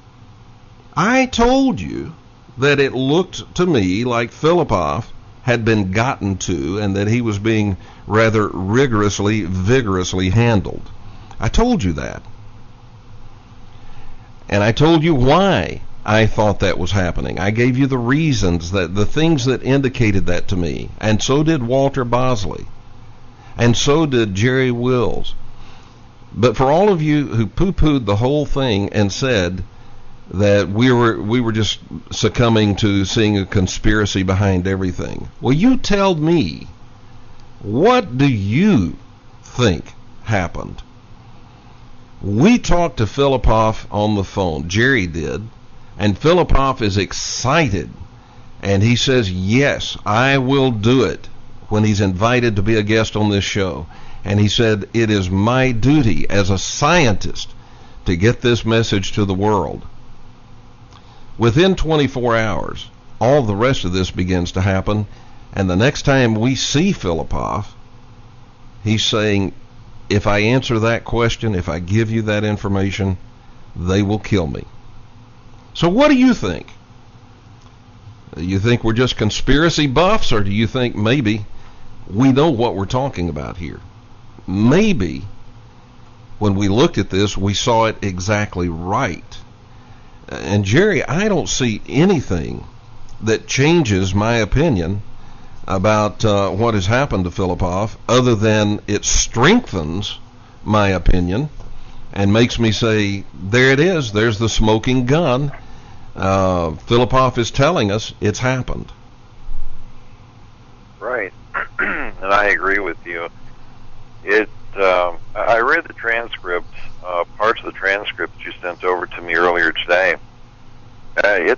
that it looked to me like Filipov had been gotten to and that he was being rather vigorously handled. I told you that. And I told you why I thought that was happening. I gave you the reasons, the things that indicated that to me. And so did Walter Bosley. And so did Jerry Wills. But for all of you who poo-pooed the whole thing and said that we were just succumbing to seeing a conspiracy behind everything, well, you tell me, what do you think happened? We talked to Filipov on the phone. Jerry did. And Filipov is excited. And he says, yes, I will do it, when he's invited to be a guest on this show. And he said, it is my duty as a scientist to get this message to the world. Within 24 hours, all the rest of this begins to happen. And the next time we see Filipov, he's saying, if I answer that question, if I give you that information, they will kill me. So what do you think? You think we're just conspiracy buffs, or do you think maybe we know what we're talking about here? Maybe when we looked at this, we saw it exactly right. And Jerry, I don't see anything that changes my opinion about what has happened to Filipov, other than it strengthens my opinion and makes me say, there it is, there's the smoking gun. Filipov is telling us it's happened. Right. and I agree with you. I read the transcript, parts of the transcript you sent over to me earlier today. It's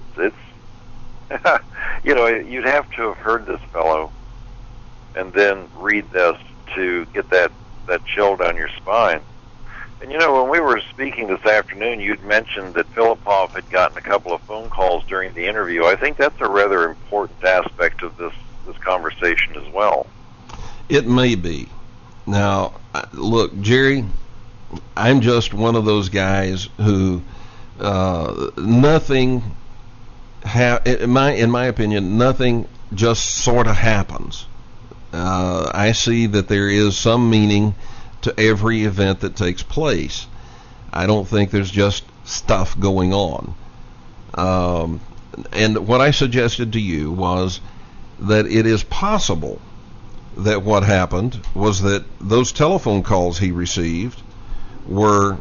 you'd have to have heard this fellow and then read this to get that chill down your spine. And when we were speaking this afternoon, you'd mentioned that Filipov had gotten a couple of phone calls during the interview. I think that's a rather important aspect of this conversation as well. It may be. Now, look, Jerry, I'm just one of those guys who nothing, in my opinion, nothing just sort of happens. I see that there is some meaning to every event that takes place. I don't think there's just stuff going on. And what I suggested to you was that it is possible that what happened was that those telephone calls he received were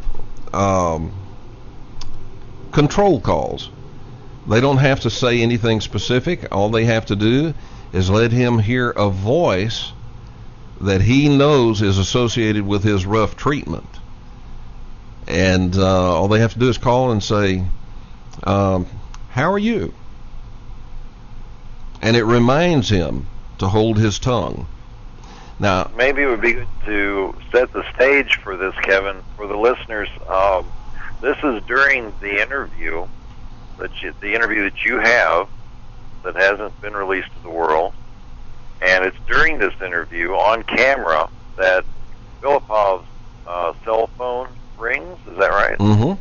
control calls. They don't have to say anything specific. All they have to do is let him hear a voice that he knows is associated with his rough treatment. And all they have to do is call and say, how are you? And it reminds him to hold his tongue. Now, maybe it would be good to set the stage for this, Kevin, for the listeners. This is during the interview that you have that hasn't been released to the world, and it's during this interview on camera that Filipov's cell phone rings. Is that right? Mm-hmm.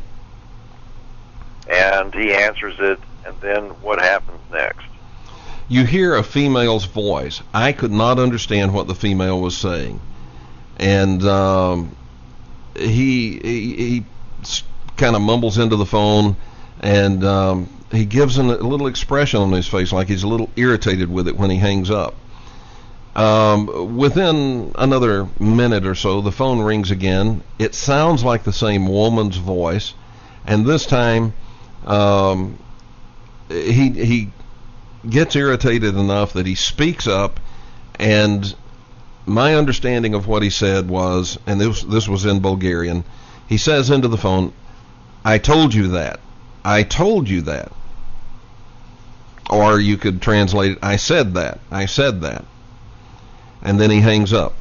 And he answers it, and then what happens next? You hear a female's voice. I could not understand what the female was saying, and he kind of mumbles into the phone, and he gives a little expression on his face, like he's a little irritated with it when he hangs up. Within another minute or so, the phone rings again. It sounds like the same woman's voice, and this time he gets irritated enough that he speaks up, and my understanding of what he said was, and this was in Bulgarian, he says into the phone, I told you that. I told you that. Or you could translate it, I said that. I said that. And then he hangs up.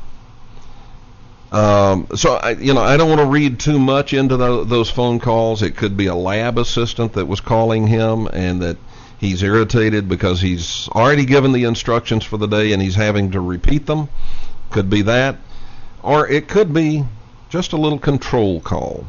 So I don't want to read too much into those phone calls. It could be a lab assistant that was calling him, and that he's irritated because he's already given the instructions for the day and he's having to repeat them. Could be that. Or it could be just a little control call.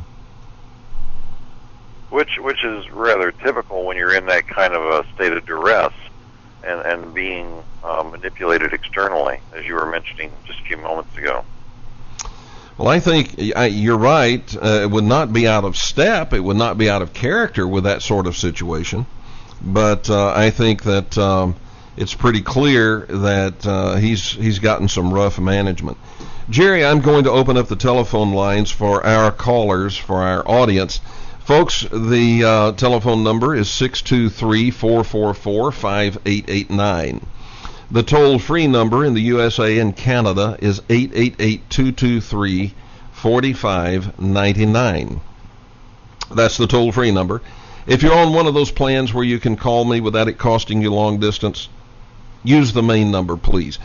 Which is rather typical when you're in that kind of a state of duress and being manipulated externally, as you were mentioning just a few moments ago. Well, I think you're right. It would not be out of step. It would not be out of character with that sort of situation. But I think that it's pretty clear that he's gotten some rough management. Jerry, I'm going to open up the telephone lines for our callers, for our audience. Folks, the telephone number is 623-444-5889. The toll-free number in the USA and Canada is 888-223-4599. That's the toll-free number. If you're on one of those plans where you can call me without it costing you long distance, use the main number, please.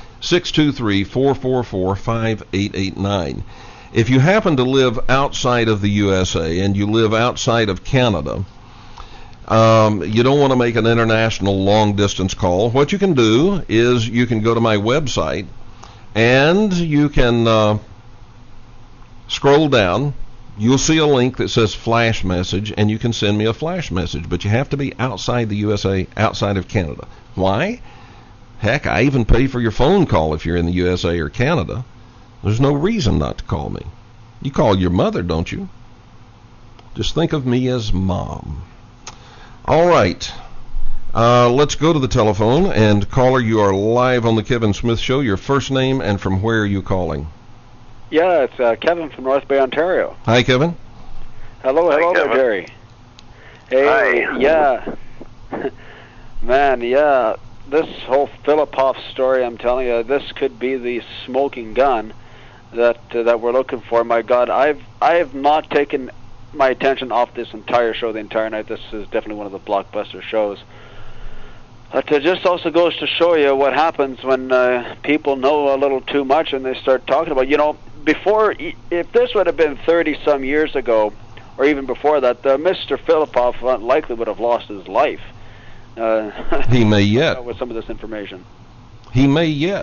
623-444-5889. If you happen to live outside of the USA and you live outside of Canada, you don't want to make an international long-distance call. What you can do is you can go to my website and you can scroll down. You'll see a link that says flash message, and you can send me a flash message. But you have to be outside the USA, outside of Canada. Why? Heck, I even pay for your phone call if you're in the USA or Canada. There's no reason not to call me. You call your mother, don't you? Just think of me as Mom. All right. Let's go to the telephone. And caller, you are live on the Kevin Smith Show. Your first name and from where are you calling? Yeah, it's Kevin from North Bay, Ontario. Hi, Kevin. Hello Kevin. there, Jerry. Hey, Hi. yeah. Man, yeah. this whole Filippov story, I'm telling you, this could be the smoking gun that we're looking for. My God, I have not taken my attention off this entire show the entire night. This is definitely one of the blockbuster shows. But it just also goes to show you what happens when people know a little too much and they start talking about, before, if this would have been 30-some years ago, or even before that, Mr. Filippov likely would have lost his life. He may yet. With some of this information. He may yet.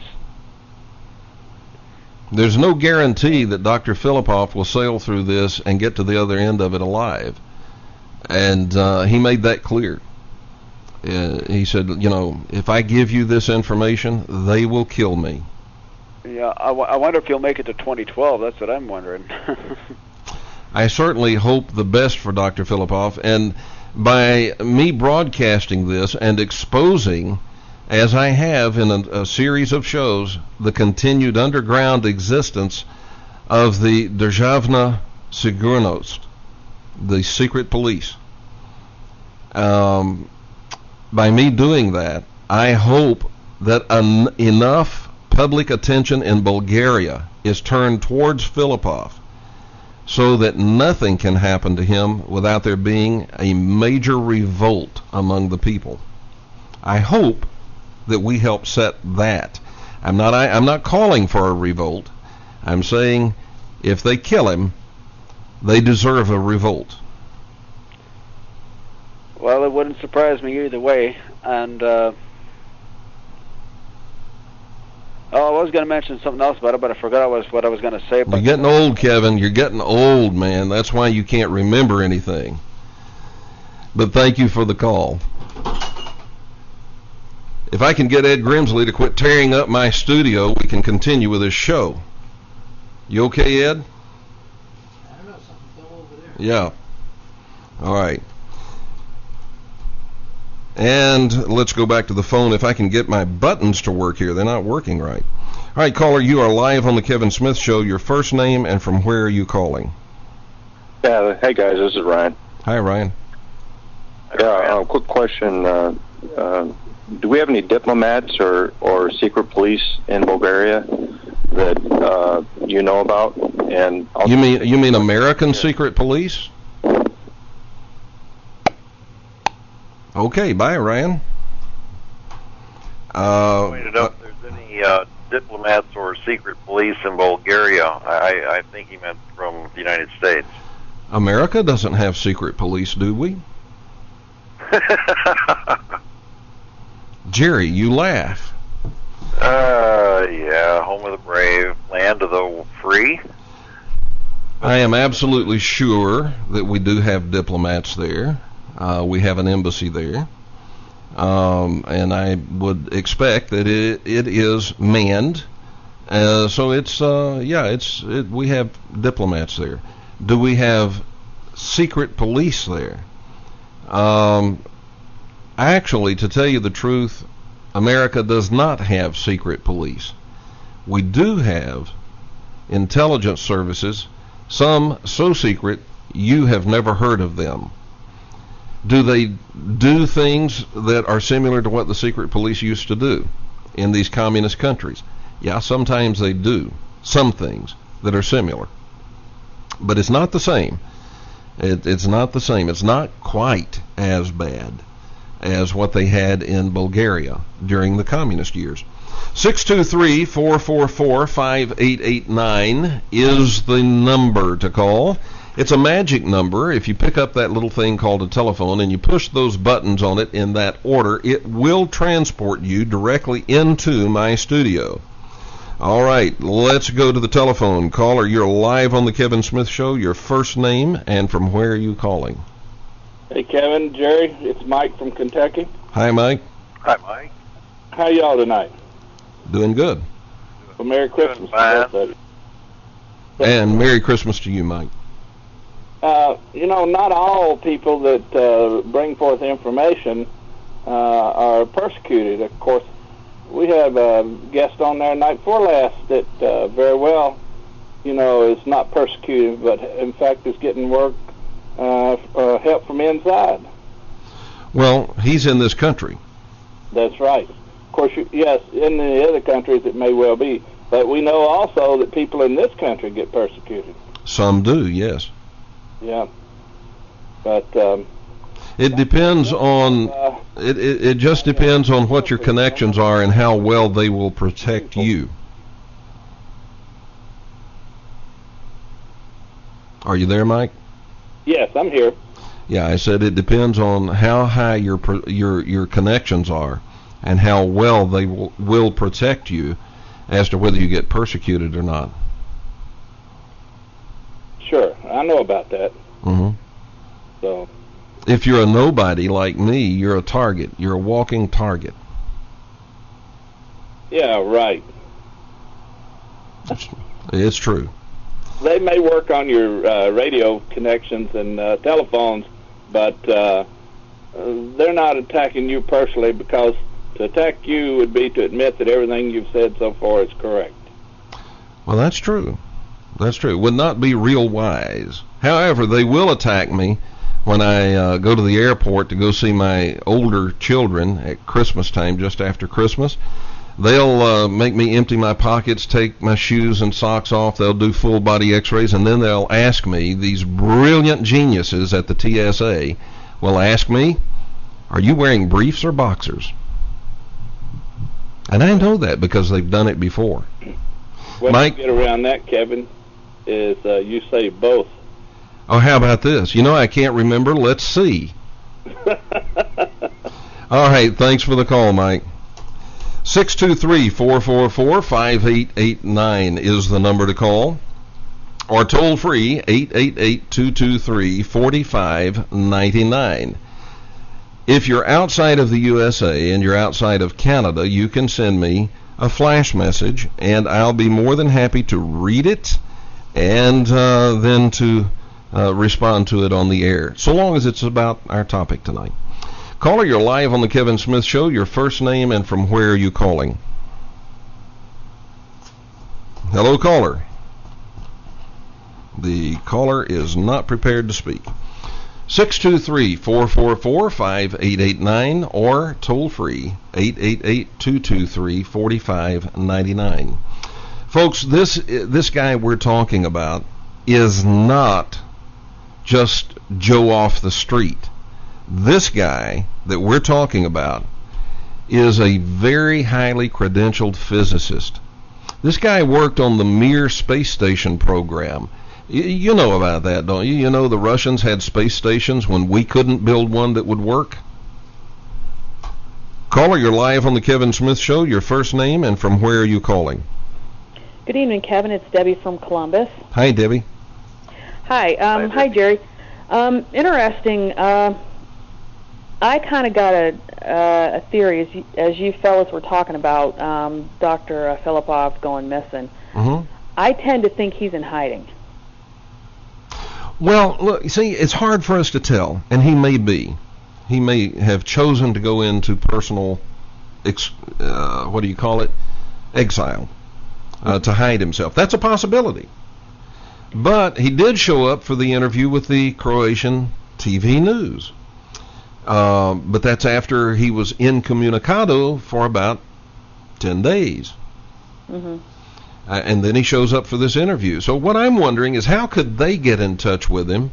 There's no guarantee that Dr. Filippov will sail through this and get to the other end of it alive. And he made that clear. He said, if I give you this information, they will kill me. Yeah, I wonder if he'll make it to 2012. That's what I'm wondering. I certainly hope the best for Dr. Filippov. And by me broadcasting this and exposing, as I have in a series of shows, the continued underground existence of the Državna Sigurnost, the secret police. By me doing that, I hope that enough public attention in Bulgaria is turned towards Filippov so that nothing can happen to him without there being a major revolt among the people. I hope that we help set that. I'm not calling for a revolt. I'm saying if they kill him, they deserve a revolt. Well, it wouldn't surprise me either way. And I was going to mention something else about it, but I forgot what I was going to say. You're getting old, Kevin. You're getting old, man. That's why you can't remember anything. But thank you for the call. If I can get Ed Grimsley to quit tearing up my studio, we can continue with this show. You okay, Ed? I don't know, something fell over there. Yeah. All right. And let's go back to the phone. If I can get my buttons to work here, they're not working right. All right, caller, you are live on the Kevin Smith Show. Your first name and from where are you calling? Yeah, hey guys, this is Ryan. Hi, Ryan. Yeah, quick question. Do we have any diplomats or secret police in Bulgaria that you know about? And you mean American secret police? Okay, bye, Ryan. Pointed out if there's any diplomats or secret police in Bulgaria. I think he meant from the United States. America doesn't have secret police, do we? Jerry, you laugh. Yeah, home of the brave, land of the free. I am absolutely sure that we do have diplomats there. We have an embassy there. And I would expect that it is manned. So it's, we have diplomats there. Do we have secret police there? Actually, to tell you the truth, America does not have secret police. We do have intelligence services, some so secret you have never heard of them. Do they do things that are similar to what the secret police used to do in these communist countries? Yeah, sometimes they do some things that are similar. But it's not the same. It's not the same. It's not quite as bad as what they had in Bulgaria during the communist years. 623-444-5889 is the number to call. It's a magic number. If you pick up that little thing called a telephone and you push those buttons on it in that order, it will transport you directly into my studio. All right, let's go to the telephone. Caller, you're live on the Kevin Smith Show. Your first name and from where are you calling? Hey, Kevin, Jerry, it's Mike from Kentucky. Hi, Mike. Hi, Mike. How y'all tonight? Doing good. Well, Merry Christmas to both of you. And Merry Christmas to you, Mike. Not all people that bring forth information are persecuted. Of course, we have a guest on there night before last that very well, is not persecuted, but in fact is getting work, help from inside. Well, he's in this country. That's right. Of course, yes, in the other countries it may well be, but we know also that people in this country get persecuted. Some do, yes. Yeah. But it depends on it just depends on what your connections are and how well they will protect you. Are you there, Mike? Yes, I'm here. Yeah, I said it depends on how high your connections are and how well they will protect you as to whether you get persecuted or not. Sure, I know about that. Mm-hmm. So, if you're a nobody like me, you're a target. You're a walking target. Yeah, right. It's true. They may work on your radio connections and telephones, but they're not attacking you personally, because to attack you would be to admit that everything you've said so far is correct. Well, that's true. That's true. It would not be real wise. However, they will attack me when I go to the airport to go see my older children at Christmas time, just after Christmas. They'll make me empty my pockets, take my shoes and socks off. They'll do full body x-rays, and then they'll ask me, these brilliant geniuses at the TSA will ask me, are you wearing briefs or boxers? And I know that because they've done it before. What Mike, you get around that, Kevin, is you say both. Oh, how about this? I can't remember. Let's see. All right, thanks for the call, Mike. 623-444-5889 is the number to call, or toll free 888-223-4599. If you're outside of the USA and you're outside of Canada, you can send me a flash message, and I'll be more than happy to read it and then to respond to it on the air, so long as it's about our topic tonight. Caller, you're live on the Kevin Smith Show. Your first name and from where are you calling? Hello, caller. The caller is not prepared to speak. 623-444-5889 or toll free 888-223-4599. Folks, this guy we're talking about is not just Joe off the street. This guy that we're talking about is a very highly credentialed physicist. This guy worked on the Mir space station program. You know about that, don't you? You know the Russians had space stations when we couldn't build one that would work? Caller, you're live on the Kevin Smith Show. Your first name and from where are you calling? Good evening, Kevin. It's Debbie from Columbus. Hi, Debbie. Hi. Hi, Jerry. Interesting. I kind of got a theory, as you fellas were talking about Dr. Filipov going missing. Mm-hmm. I tend to think he's in hiding. Well, look, see, it's hard for us to tell, and he may be. He may have chosen to go into personal, exile, to hide himself. That's a possibility. But he did show up for the interview with the Croatian TV news. But that's after he was incommunicado for about 10 days. Mm-hmm. And then he shows up for this interview. So what I'm wondering is, how could they get in touch with him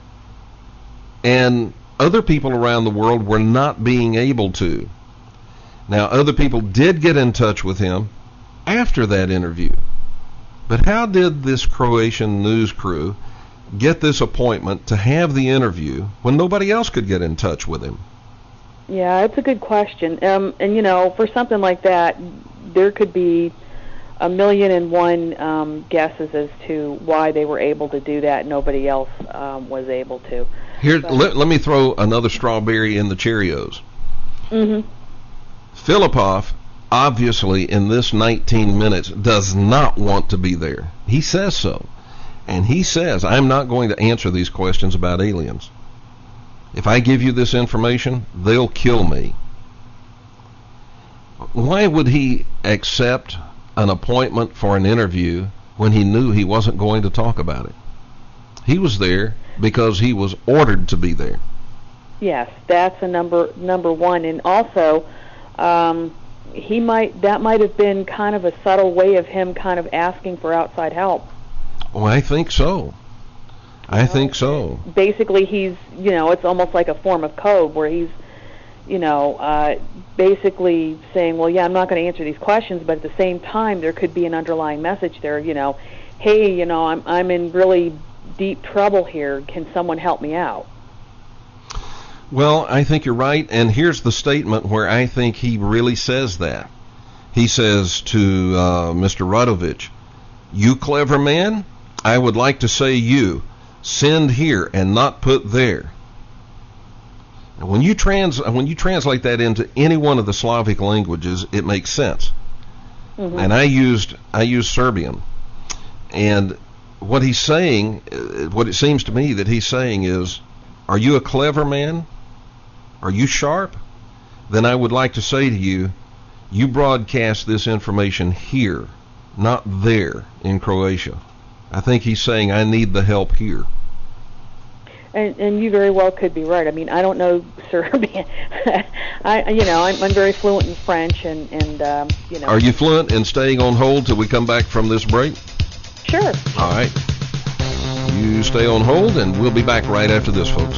and other people around the world were not being able to? Now, other people did get in touch with him after that interview. But how did this Croatian news crew get this appointment to have the interview when nobody else could get in touch with him? Yeah, it's a good question. And, for something like that, there could be 1,000,001 guesses as to why they were able to do that. Nobody else was able to. Here, let me throw another strawberry in the Cheerios. Mm-hmm. Filipov, obviously, in this 19 minutes, does not want to be there. He says so. And he says, I'm not going to answer these questions about aliens. If I give you this information, they'll kill me. Why would he accept an appointment for an interview when he knew he wasn't going to talk about it? He was there because he was ordered to be there. Yes, that's a number one. And also, that might have been kind of a subtle way of him kind of asking for outside help. Oh, I think so. I think so. Basically, he's, it's almost like a form of code where he's, basically saying, well, yeah, I'm not going to answer these questions, but at the same time, there could be an underlying message there, hey, I'm in really deep trouble here. Can someone help me out? Well, I think you're right, and here's the statement where I think he really says that. He says to Mr. Radovich, "You clever man, I would like to say you. Send here and not put there." Now, when you translate that into any one of the Slavic languages, it makes sense. Mm-hmm. And I used Serbian, and what he's saying, what it seems to me that he's saying is, are you a clever man? Are you sharp? Then I would like to say to you, you broadcast this information here, not there in Croatia. I think he's saying I need the help here. And you very well could be right. I mean, I don't know Serbian. I'm very fluent in French, and. Are you fluent in staying on hold till we come back from this break? Sure. All right. You stay on hold, and we'll be back right after this, folks.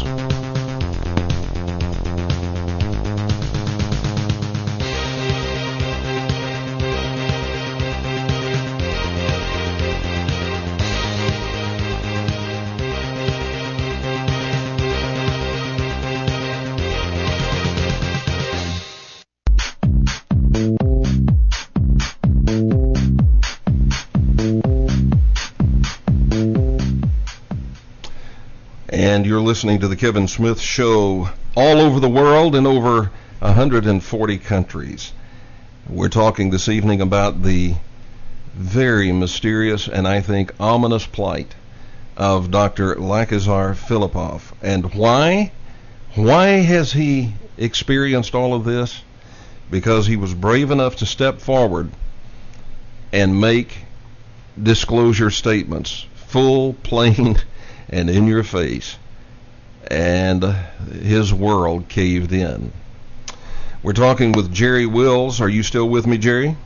And you're listening to the Kevin Smith Show all over the world in over 140 countries. We're talking this evening about the very mysterious and I think ominous plight of Dr. Lakizar Filipov. And why? Why has he experienced all of this? Because he was brave enough to step forward and make disclosure statements, full, plain, and in your face, and his world caved in. We're talking with Jerry Wills. Are you still with me, Jerry?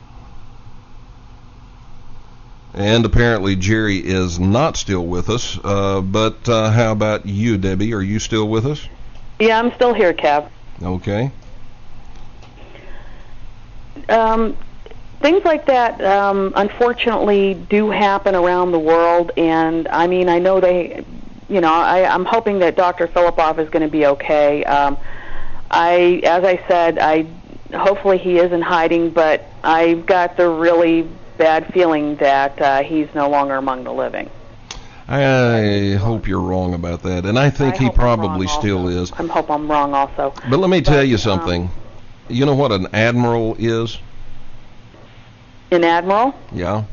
And apparently Jerry is not still with us, but how about you, Debbie? Are you still with us? Yeah, I'm still here, Kev. Okay. Things like that, unfortunately, do happen around the world, and I mean, I know I'm hoping that Dr. Filipov is going to be okay. As I said, hopefully he is in hiding, but I've got the really bad feeling that he's no longer among the living. I hope you're wrong about that, and I think he probably still is. I hope I'm wrong also. But let me tell you something. You know what an admiral is? An admiral? Yeah.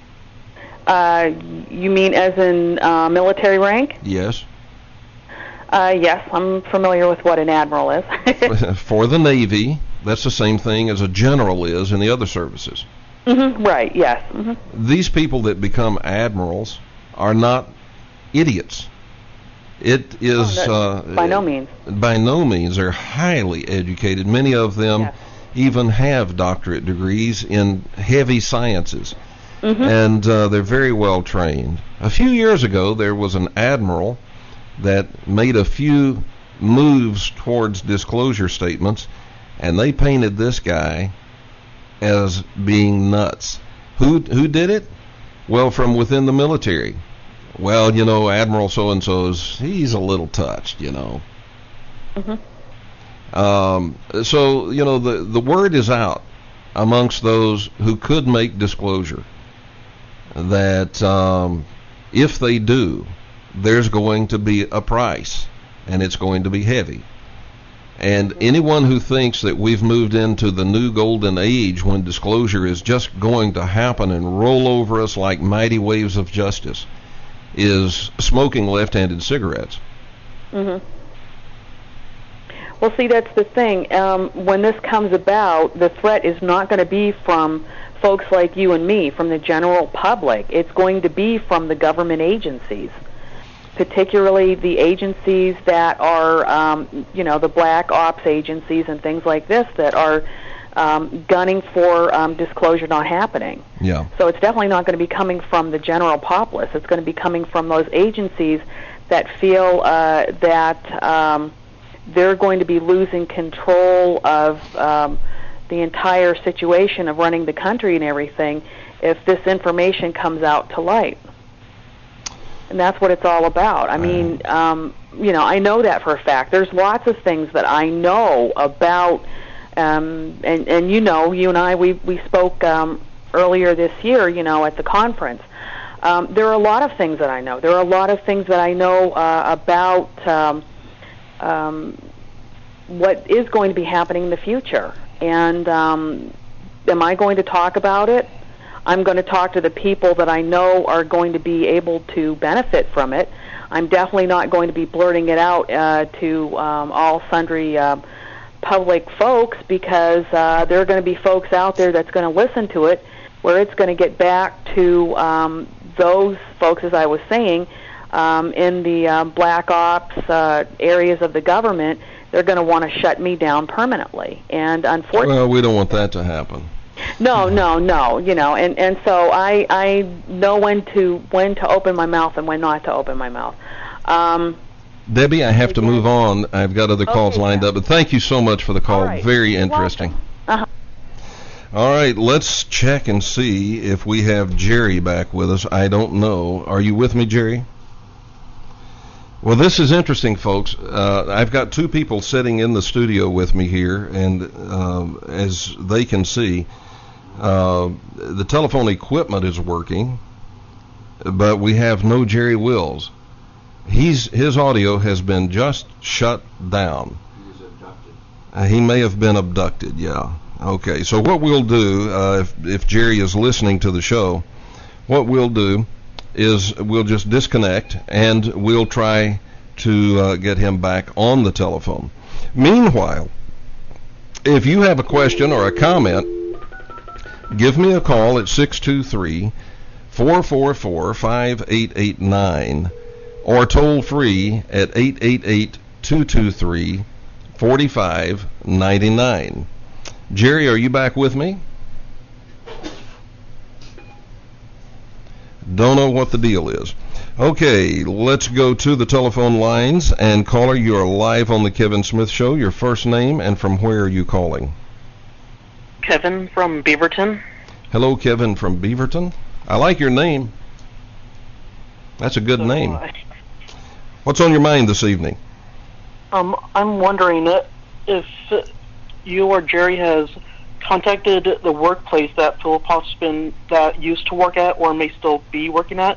You mean as in military rank? Yes. Yes, I'm familiar with what an admiral is. For the Navy, that's the same thing as a general is in the other services. Mm-hmm, right, yes. Mm-hmm. These people that become admirals are not idiots. It is... by no means. By no means. They're highly educated. Many of them even have doctorate degrees in heavy sciences. Mm-hmm. And they're very well trained. A few years ago, there was an admiral that made a few moves towards disclosure statements, and they painted this guy as being nuts. Who did it? Well, from within the military. Well, Admiral so-and-so's, he's a little touched, Mm-hmm. So, the word is out amongst those who could make disclosure that if they do, there's going to be a price, and it's going to be heavy. And anyone who thinks that we've moved into the new golden age when disclosure is just going to happen and roll over us like mighty waves of justice is smoking left-handed cigarettes. Mm-hmm. Well, see, that's the thing. When this comes about, the threat is not going to be from folks like you and me, from the general public. It's going to be from the government agencies, particularly the agencies that are, the black ops agencies and things like this that are gunning for disclosure not happening. Yeah. So it's definitely not going to be coming from the general populace. It's going to be coming from those agencies that feel that they're going to be losing control of the entire situation of running the country and everything if this information comes out to light. And that's what it's all about. I mean, I know that for a fact. There's lots of things that I know about, and you and I, we spoke earlier this year, at the conference. There are a lot of things that I know. There are a lot of things that I know about what is going to be happening in the future. And am I going to talk about it? I'm going to talk to the people that I know are going to be able to benefit from it. I'm definitely not going to be blurting it out to all sundry public folks, because there are going to be folks out there that's going to listen to it, where it's going to get back to those folks, as I was saying, in the black ops areas of the government. They're going to want to shut me down permanently. And unfortunately... Well, we don't want that to happen. No, and so I know when to open my mouth and when not to open my mouth. Debbie, I have to move on. I've got other calls lined up, but thank you so much for the call. Right. Very interesting. Uh-huh. All right, let's check and see if we have Jerry back with us. I don't know. Are you with me, Jerry? Well, this is interesting, folks. I've got two people sitting in the studio with me here, and as they can see, the telephone equipment is working, but we have no Jerry Wills. His audio has been just shut down. He was abducted. He may have been abducted, yeah. Okay, so what we'll do, if Jerry is listening to the show, what we'll do is we'll just disconnect and we'll try to get him back on the telephone. Meanwhile, if you have a question or a comment, give me a call at 623-444-5889 or toll free at 888-223-4599. Jerry, are you back with me? Don't know what the deal is. Okay, let's go to the telephone lines. And caller, you are live on the Kevin Smith Show. Your first name and from where are you calling? Kevin from Beaverton. Hello, Kevin from Beaverton. I like your name. That's a good name. What's on your mind this evening? I'm wondering if you or Jerry has contacted the workplace that Filipov's that used to work at or may still be working at.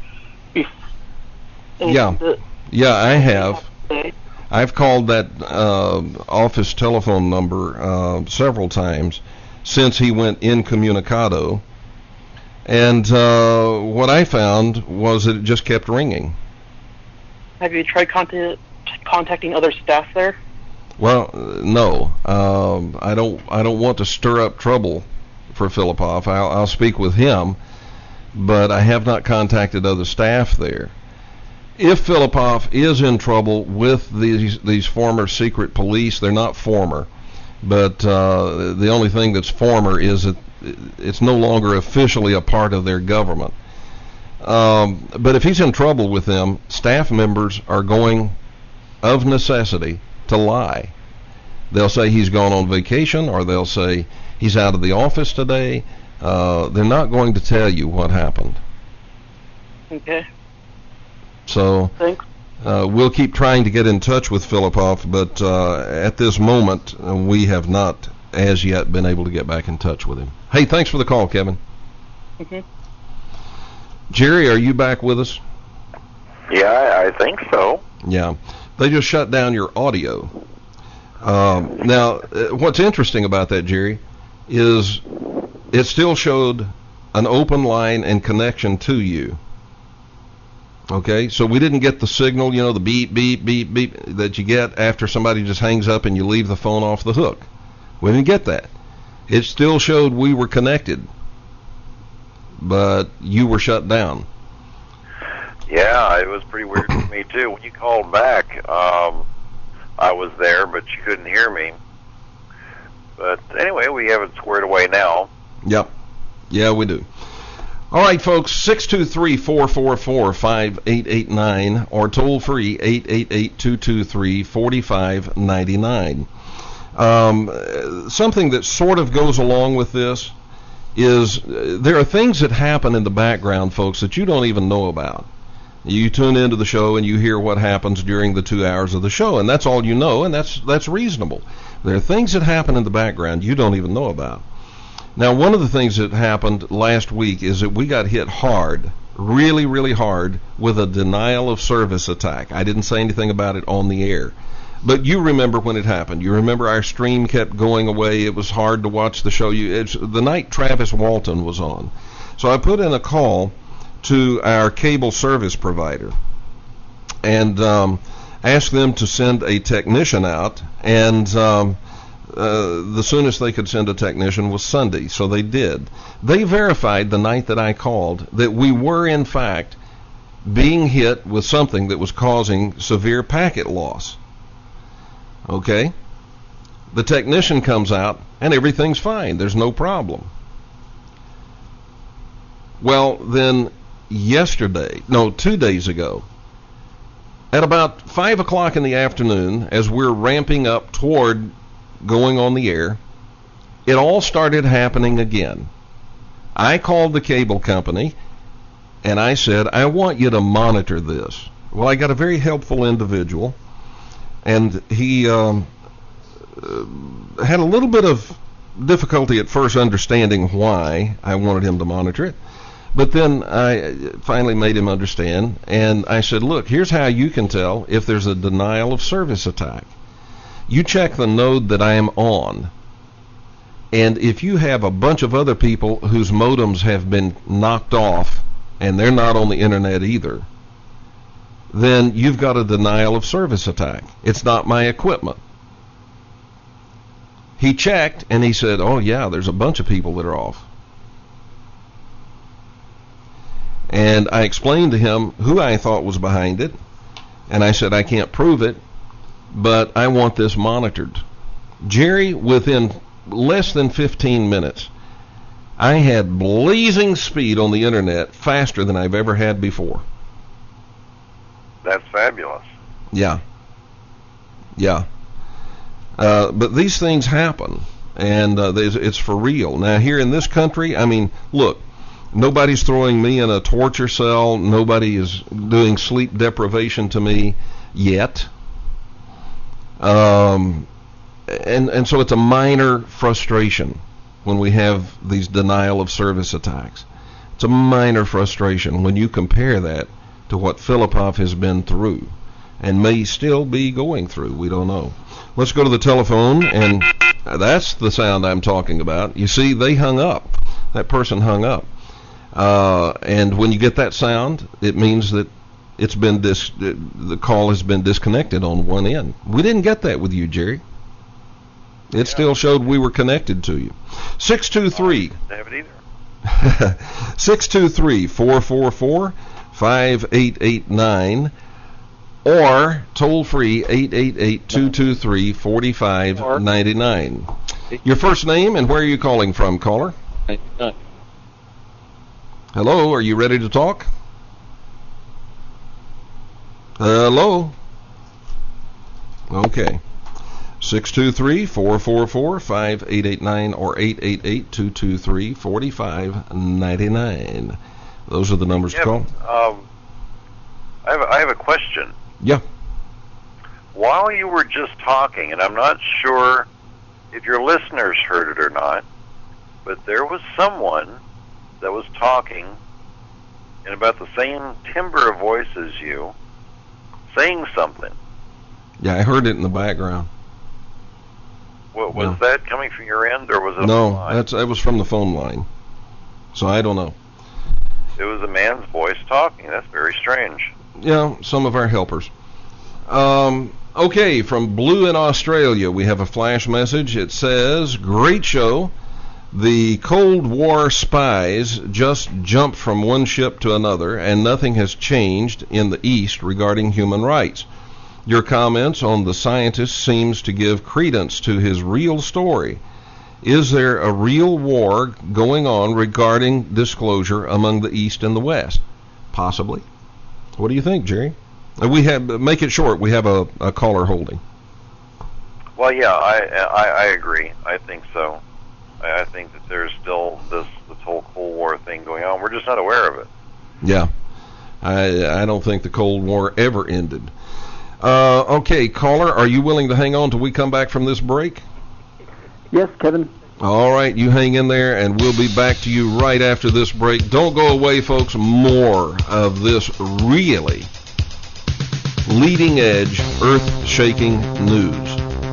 Yeah, I have. I've called that office telephone number several times since he went incommunicado, and what I found was that it just kept ringing. Have you tried contacting other staff there? Well, no. I don't want to stir up trouble for Filipov. I'll speak with him, but I have not contacted other staff there. If Filipov is in trouble with these former secret police, they're not former, but the only thing that's former is that it's no longer officially a part of their government. But if he's in trouble with them, staff members are going, of necessity, to lie. They'll say he's gone on vacation, or they'll say he's out of the office today. They're not going to tell you what happened. Okay. So we'll keep trying to get in touch with Filipov, but at this moment we have not as yet been able to get back in touch with him. Hey, thanks for the call, Kevin. Mm-hmm. Jerry, are you back with us? Yeah, I think so. Yeah. They just shut down your audio. Now, what's interesting about that, Jerry, is it still showed an open line and connection to you. Okay, so we didn't get the signal, the beep, beep, beep, beep that you get after somebody just hangs up and you leave the phone off the hook. We didn't get that. It still showed we were connected, but you were shut down. Yeah, it was pretty weird for me too. When you called back, I was there, but you couldn't hear me. But anyway, we have it squared away now. Yep. Yeah, we do. All right, folks, 623-444-5889 or toll free 888-223-4599. Something that sort of goes along with this is there are things that happen in the background, folks, that you don't even know about. You tune into the show and you hear what happens during the 2 hours of the show, and that's all you know, and that's reasonable. There are things that happen in the background you don't even know about. Now, one of the things that happened last week is that we got hit hard, really, really hard, with a denial of service attack. I didn't say anything about it on the air. But you remember when it happened. You remember our stream kept going away. It was hard to watch the show. It's the night Travis Walton was on. So I put in a call to our cable service provider and asked them to send a technician out, and the soonest they could send a technician was Sunday, so they did. They verified the night that I called that we were, in fact, being hit with something that was causing severe packet loss. Okay? The technician comes out, and everything's fine. There's no problem. Well, then yesterday, no, 2 days ago, at about 5 o'clock in the afternoon, as we're ramping up toward going on the air, it all started happening again. I called the cable company and I said, I want you to monitor this. Well, I got a very helpful individual, and he had a little bit of difficulty at first understanding why I wanted him to monitor it. But then I finally made him understand, and I said, look, here's how you can tell if there's a denial of service attack. You check the node that I am on, and if you have a bunch of other people whose modems have been knocked off and they're not on the internet either, then you've got a denial of service attack. It's not my equipment. He checked and he said, oh yeah, there's a bunch of people that are off. And I explained to him who I thought was behind it, and I said, I can't prove it, but I want this monitored. Jerry, within less than 15 minutes, I had blazing speed on the internet, faster than I've ever had before. That's fabulous. Yeah. Yeah. But these things happen, and it's for real. Now, here in this country, I mean, look, nobody's throwing me in a torture cell. Nobody is doing sleep deprivation to me yet. And so it's a minor frustration when we have these denial of service attacks. It's a minor frustration when you compare that to what Filipov has been through and may still be going through. We don't know. Let's go to the telephone, and that's the sound I'm talking about. You see, they hung up. That person hung up. And when you get that sound, it means that it's been the call has been disconnected on one end. We didn't get that with you, Jerry. It still showed we were connected to you. 623. Have it either. 623-444-5889 or toll free 888-223-4599. Your first name and where are you calling from, caller? Hello, are you ready to talk? Hello? Okay. 623-444-5889 or 888-223-4599. Those are the numbers to call. I have a question. Yeah. While you were just talking, and I'm not sure if your listeners heard it or not, but there was someone that was talking in about the same timbre of voice as you, saying something. Yeah, I heard it in the background. Well, was that coming from your end, or was it? No, it was from the phone line. So I don't know. It was a man's voice talking. That's very strange. Yeah, some of our helpers. Okay, from Blue in Australia, we have a flash message. It says, great show. The Cold War spies just jumped from one ship to another, and nothing has changed in the East regarding human rights. Your comments on the scientist seems to give credence to his real story. Is there a real war going on regarding disclosure among the East and the West? Possibly. What do you think, Jerry? We have, make it short, we have a caller holding. Well, yeah, I agree. I think so. I think that there's still this whole Cold War thing going on. We're just not aware of it. Yeah. I don't think the Cold War ever ended. Okay, caller, are you willing to hang on till we come back from this break? Yes, Kevin. All right, you hang in there, and we'll be back to you right after this break. Don't go away, folks. More of this really leading-edge, earth-shaking news.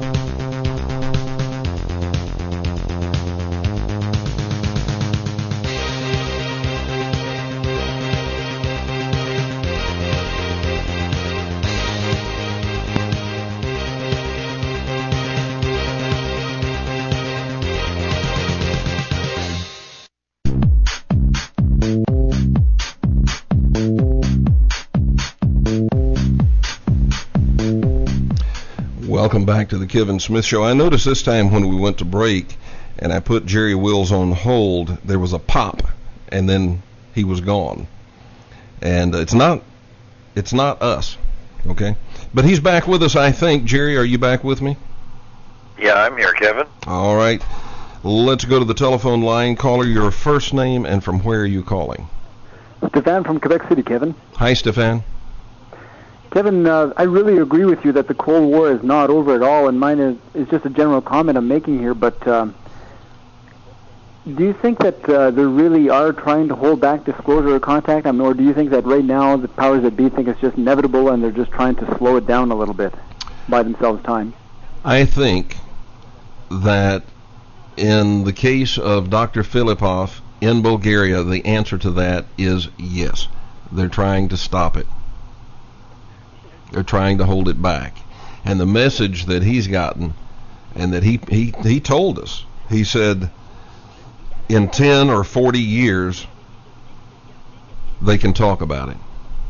Welcome back to the Kevin Smith Show. I noticed this time when we went to break and I put Jerry Wills on hold, there was a pop, and then he was gone. And it's not us, okay? But he's back with us, I think. Jerry, are you back with me? Yeah, I'm here, Kevin. All right. Let's go to the telephone line. Caller, your first name and from where are you calling? Stefan from Quebec City, Kevin. Hi, Stefan. Kevin, I really agree with you that the Cold War is not over at all, and mine is just a general comment I'm making here, but do you think that they really are trying to hold back disclosure or contact? Or do you think that right now the powers that be think it's just inevitable and they're just trying to slow it down a little bit, buy themselves time? I think that in the case of Dr. Filipov in Bulgaria, the answer to that is yes. They're trying to stop it. They're trying to hold it back. And the message that he's gotten, and that he told us, he said in 10 or 40 years, they can talk about it.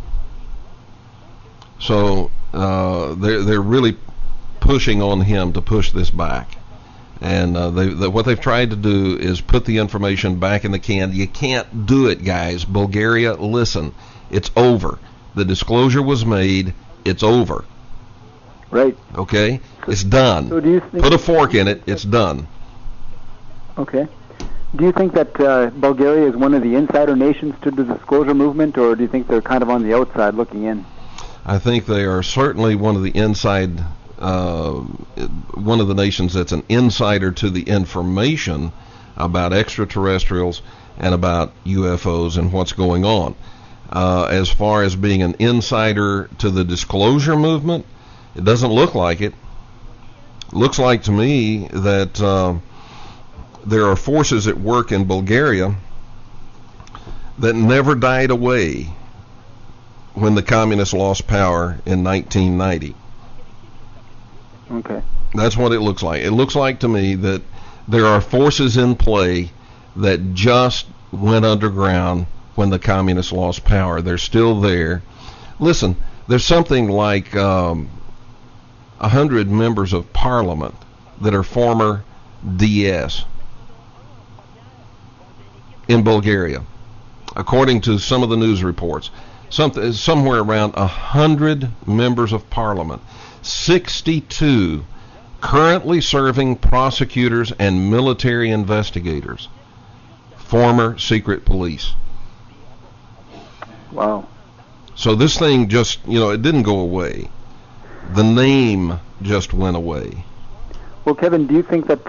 So they're really pushing on him to push this back. And what they've tried to do is put the information back in the can. You can't do it, guys. Bulgaria, listen, it's over. The disclosure was made. It's over. Right. Okay? It's done. So do you think, put a fork in it. It's done. Okay. Do you think that Bulgaria is one of the insider nations to the disclosure movement, or do you think they're kind of on the outside looking in? I think they are certainly one of the inside, one of the nations that's an insider to the information about extraterrestrials and about UFOs and what's going on. As far as being an insider to the disclosure movement, it doesn't look like it. Looks like to me that there are forces at work in Bulgaria that never died away when the communists lost power in 1990. Okay. That's what it looks like. It looks like to me that there are forces in play that just went underground when the communists lost power. They're still there. Listen, there's something like 100 members of parliament that are former DS in Bulgaria, according to some of the news reports. Somewhere around 100 members of parliament, 62 currently serving prosecutors and military investigators, former secret police. Wow. So this thing just, it didn't go away. The name just went away. Well, Kevin, do you think that...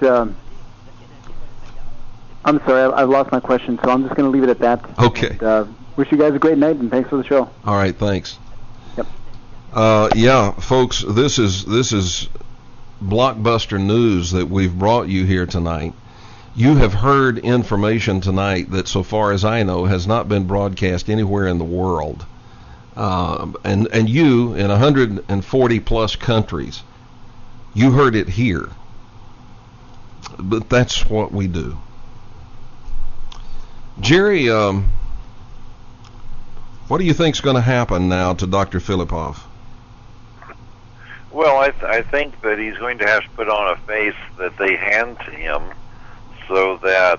I'm sorry, I've lost my question, so I'm just going to leave it at that. Okay. And, wish you guys a great night, and thanks for the show. All right, thanks. Yep. Yeah, folks, this is blockbuster news that we've brought you here tonight. You have heard information tonight that, so far as I know, has not been broadcast anywhere in the world. And you, in 140 plus countries, you heard it here. But that's what we do. Jerry, what do you think's going to happen now to Dr. Filipov? Well, I think that he's going to have to put on a face that they hand to him so that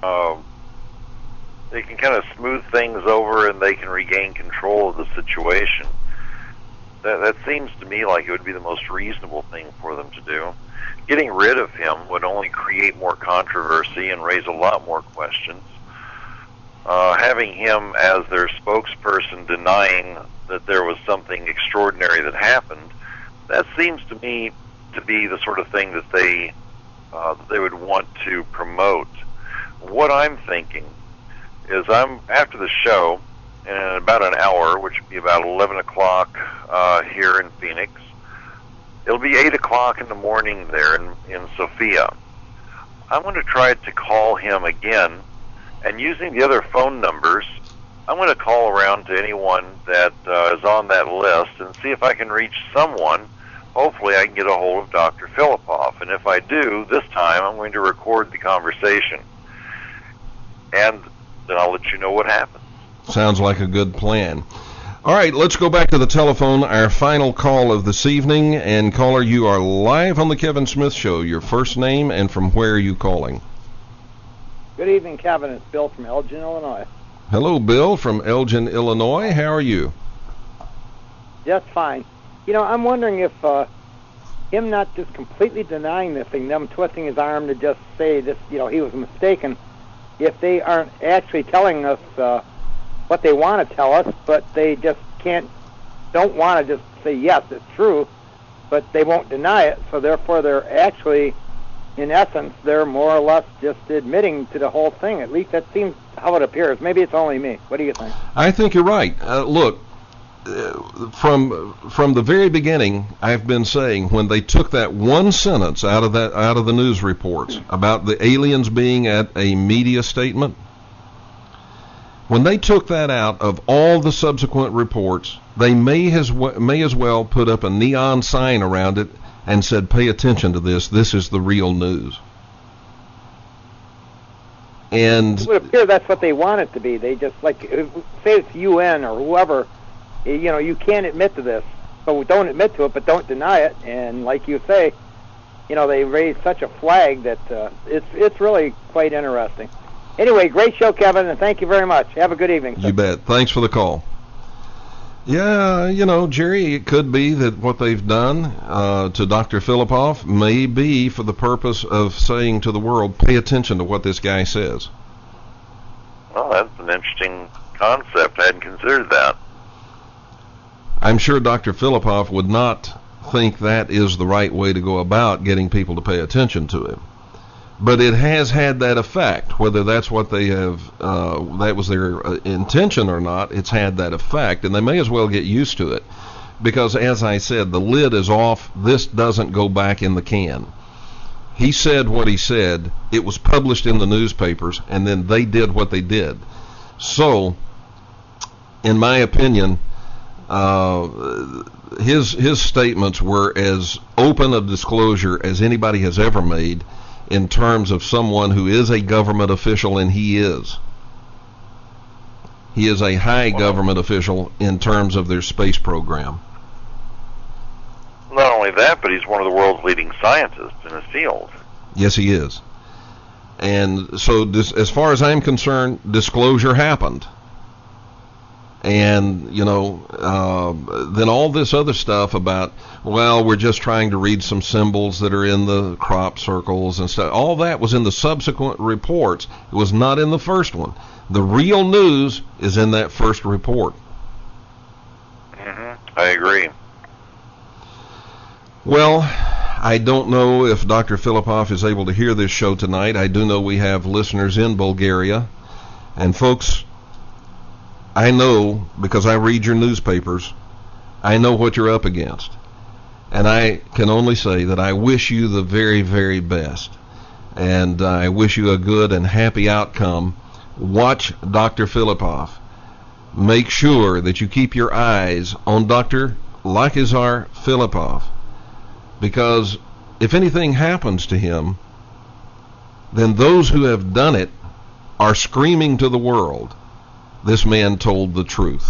they can kind of smooth things over and they can regain control of the situation. That seems to me like it would be the most reasonable thing for them to do. Getting rid of him would only create more controversy and raise a lot more questions. Having him as their spokesperson denying that there was something extraordinary that happened, that seems to me to be the sort of thing that they would want to promote. What I'm thinking is after the show, in about an hour, which would be about 11 o'clock here in Phoenix, it'll be 8 o'clock in the morning there in Sofia. I'm going to try to call him again, and using the other phone numbers, I'm going to call around to anyone that is on that list and see if I can reach someone. Hopefully I can get a hold of Dr. Filipoff, and if I do, this time I'm going to record the conversation, and then I'll let you know what happens. Sounds like a good plan. All right, let's go back to the telephone, our final call of this evening. And caller, you are live on the Kevin Smith Show. Your first name and from where are you calling? Good evening, Kevin. It's Bill from Elgin, Illinois. Hello, Bill from Elgin, Illinois. How are you? Just fine. You know, I'm wondering if him not just completely denying this thing, them twisting his arm to just say this, you know, he was mistaken, if they aren't actually telling us what they want to tell us, but they just don't want to just say, yes, it's true, but they won't deny it, so therefore they're actually, in essence, they're more or less just admitting to the whole thing. At least that seems how it appears. Maybe it's only me. What do you think? I think you're right. Look, from the very beginning, I've been saying when they took that one sentence out of the news reports about the aliens being at a media statement, when they took that out of all the subsequent reports, they may as well put up a neon sign around it and said, "Pay attention to this. This is the real news." And it would appear that's what they want it to be. They just, like, say it's UN or whoever, you know, you can't admit to this, so don't admit to it, but don't deny it. And like you say, you know, they raise such a flag that it's really quite interesting. Anyway, great show, Kevin, and thank you very much. Have a good evening. You bet. Thanks for the call. Yeah, you know, Jerry, it could be that what they've done to Dr. Filipoff may be for the purpose of saying to the world, pay attention to what this guy says. Well, that's an interesting concept. I hadn't considered that. I'm sure Dr. Filipoff would not think that is the right way to go about getting people to pay attention to him. But it has had that effect, whether that's what they have, that was their intention or not, it's had that effect, and they may as well get used to it. Because, as I said, the lid is off. This doesn't go back in the can. He said what he said. It was published in the newspapers, and then they did what they did. So, in my opinion, his statements were as open a disclosure as anybody has ever made, in terms of someone who is a government official, and he is. He is a high government official in terms of their space program. Not only that, but he's one of the world's leading scientists in his field. Yes, he is. And so, as far as I'm concerned, disclosure happened. And, you know, then all this other stuff about, well, we're just trying to read some symbols that are in the crop circles and stuff, all that was in the subsequent reports. It was not in the first one. The real news is in that first report. I agree. Well, I don't know if Dr. Filipoff is able to hear this show tonight. I do know we have listeners in Bulgaria. And, folks, I know, because I read your newspapers, I know what you're up against. And I can only say that I wish you the very, very best. And I wish you a good and happy outcome. Watch Dr. Filipoff. Make sure that you keep your eyes on Dr. Lakizar Filipoff. Because if anything happens to him, then those who have done it are screaming to the world, this man told the truth.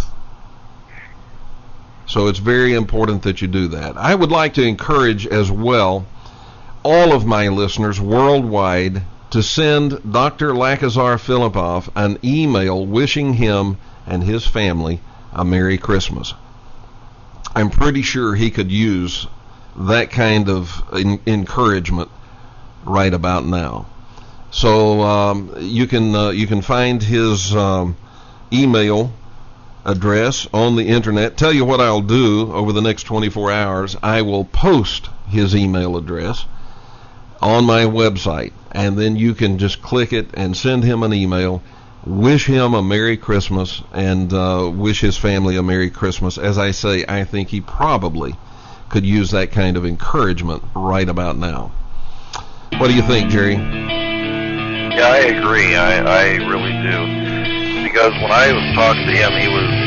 So it's very important that you do that. I would like to encourage as well all of my listeners worldwide to to send Dr. Lakazar Filipov an email wishing him and his family a Merry Christmas. I'm pretty sure he could use that kind of encouragement right about now. So you can find his email address on the internet. Tell you what I'll do over the next 24 hours. I will post his email address on my website, and then you can just click it and send him an email, wish him a Merry Christmas, and wish his family a Merry Christmas. As I say, I think he probably could use that kind of encouragement right about now. What do you think, Jerry? Yeah, I agree. I really do. Because when I was talking to him, he was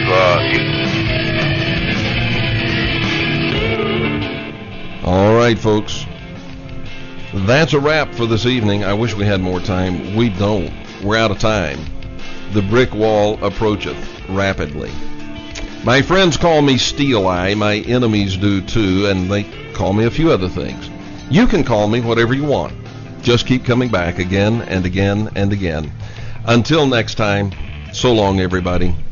All right, folks. That's a wrap for this evening. I wish we had more time. We don't. We're out of time. The brick wall approacheth rapidly. My friends call me Steel Eye. My enemies do too, and they call me a few other things. You can call me whatever you want. Just keep coming back again and again and again. Until next time, so long, everybody.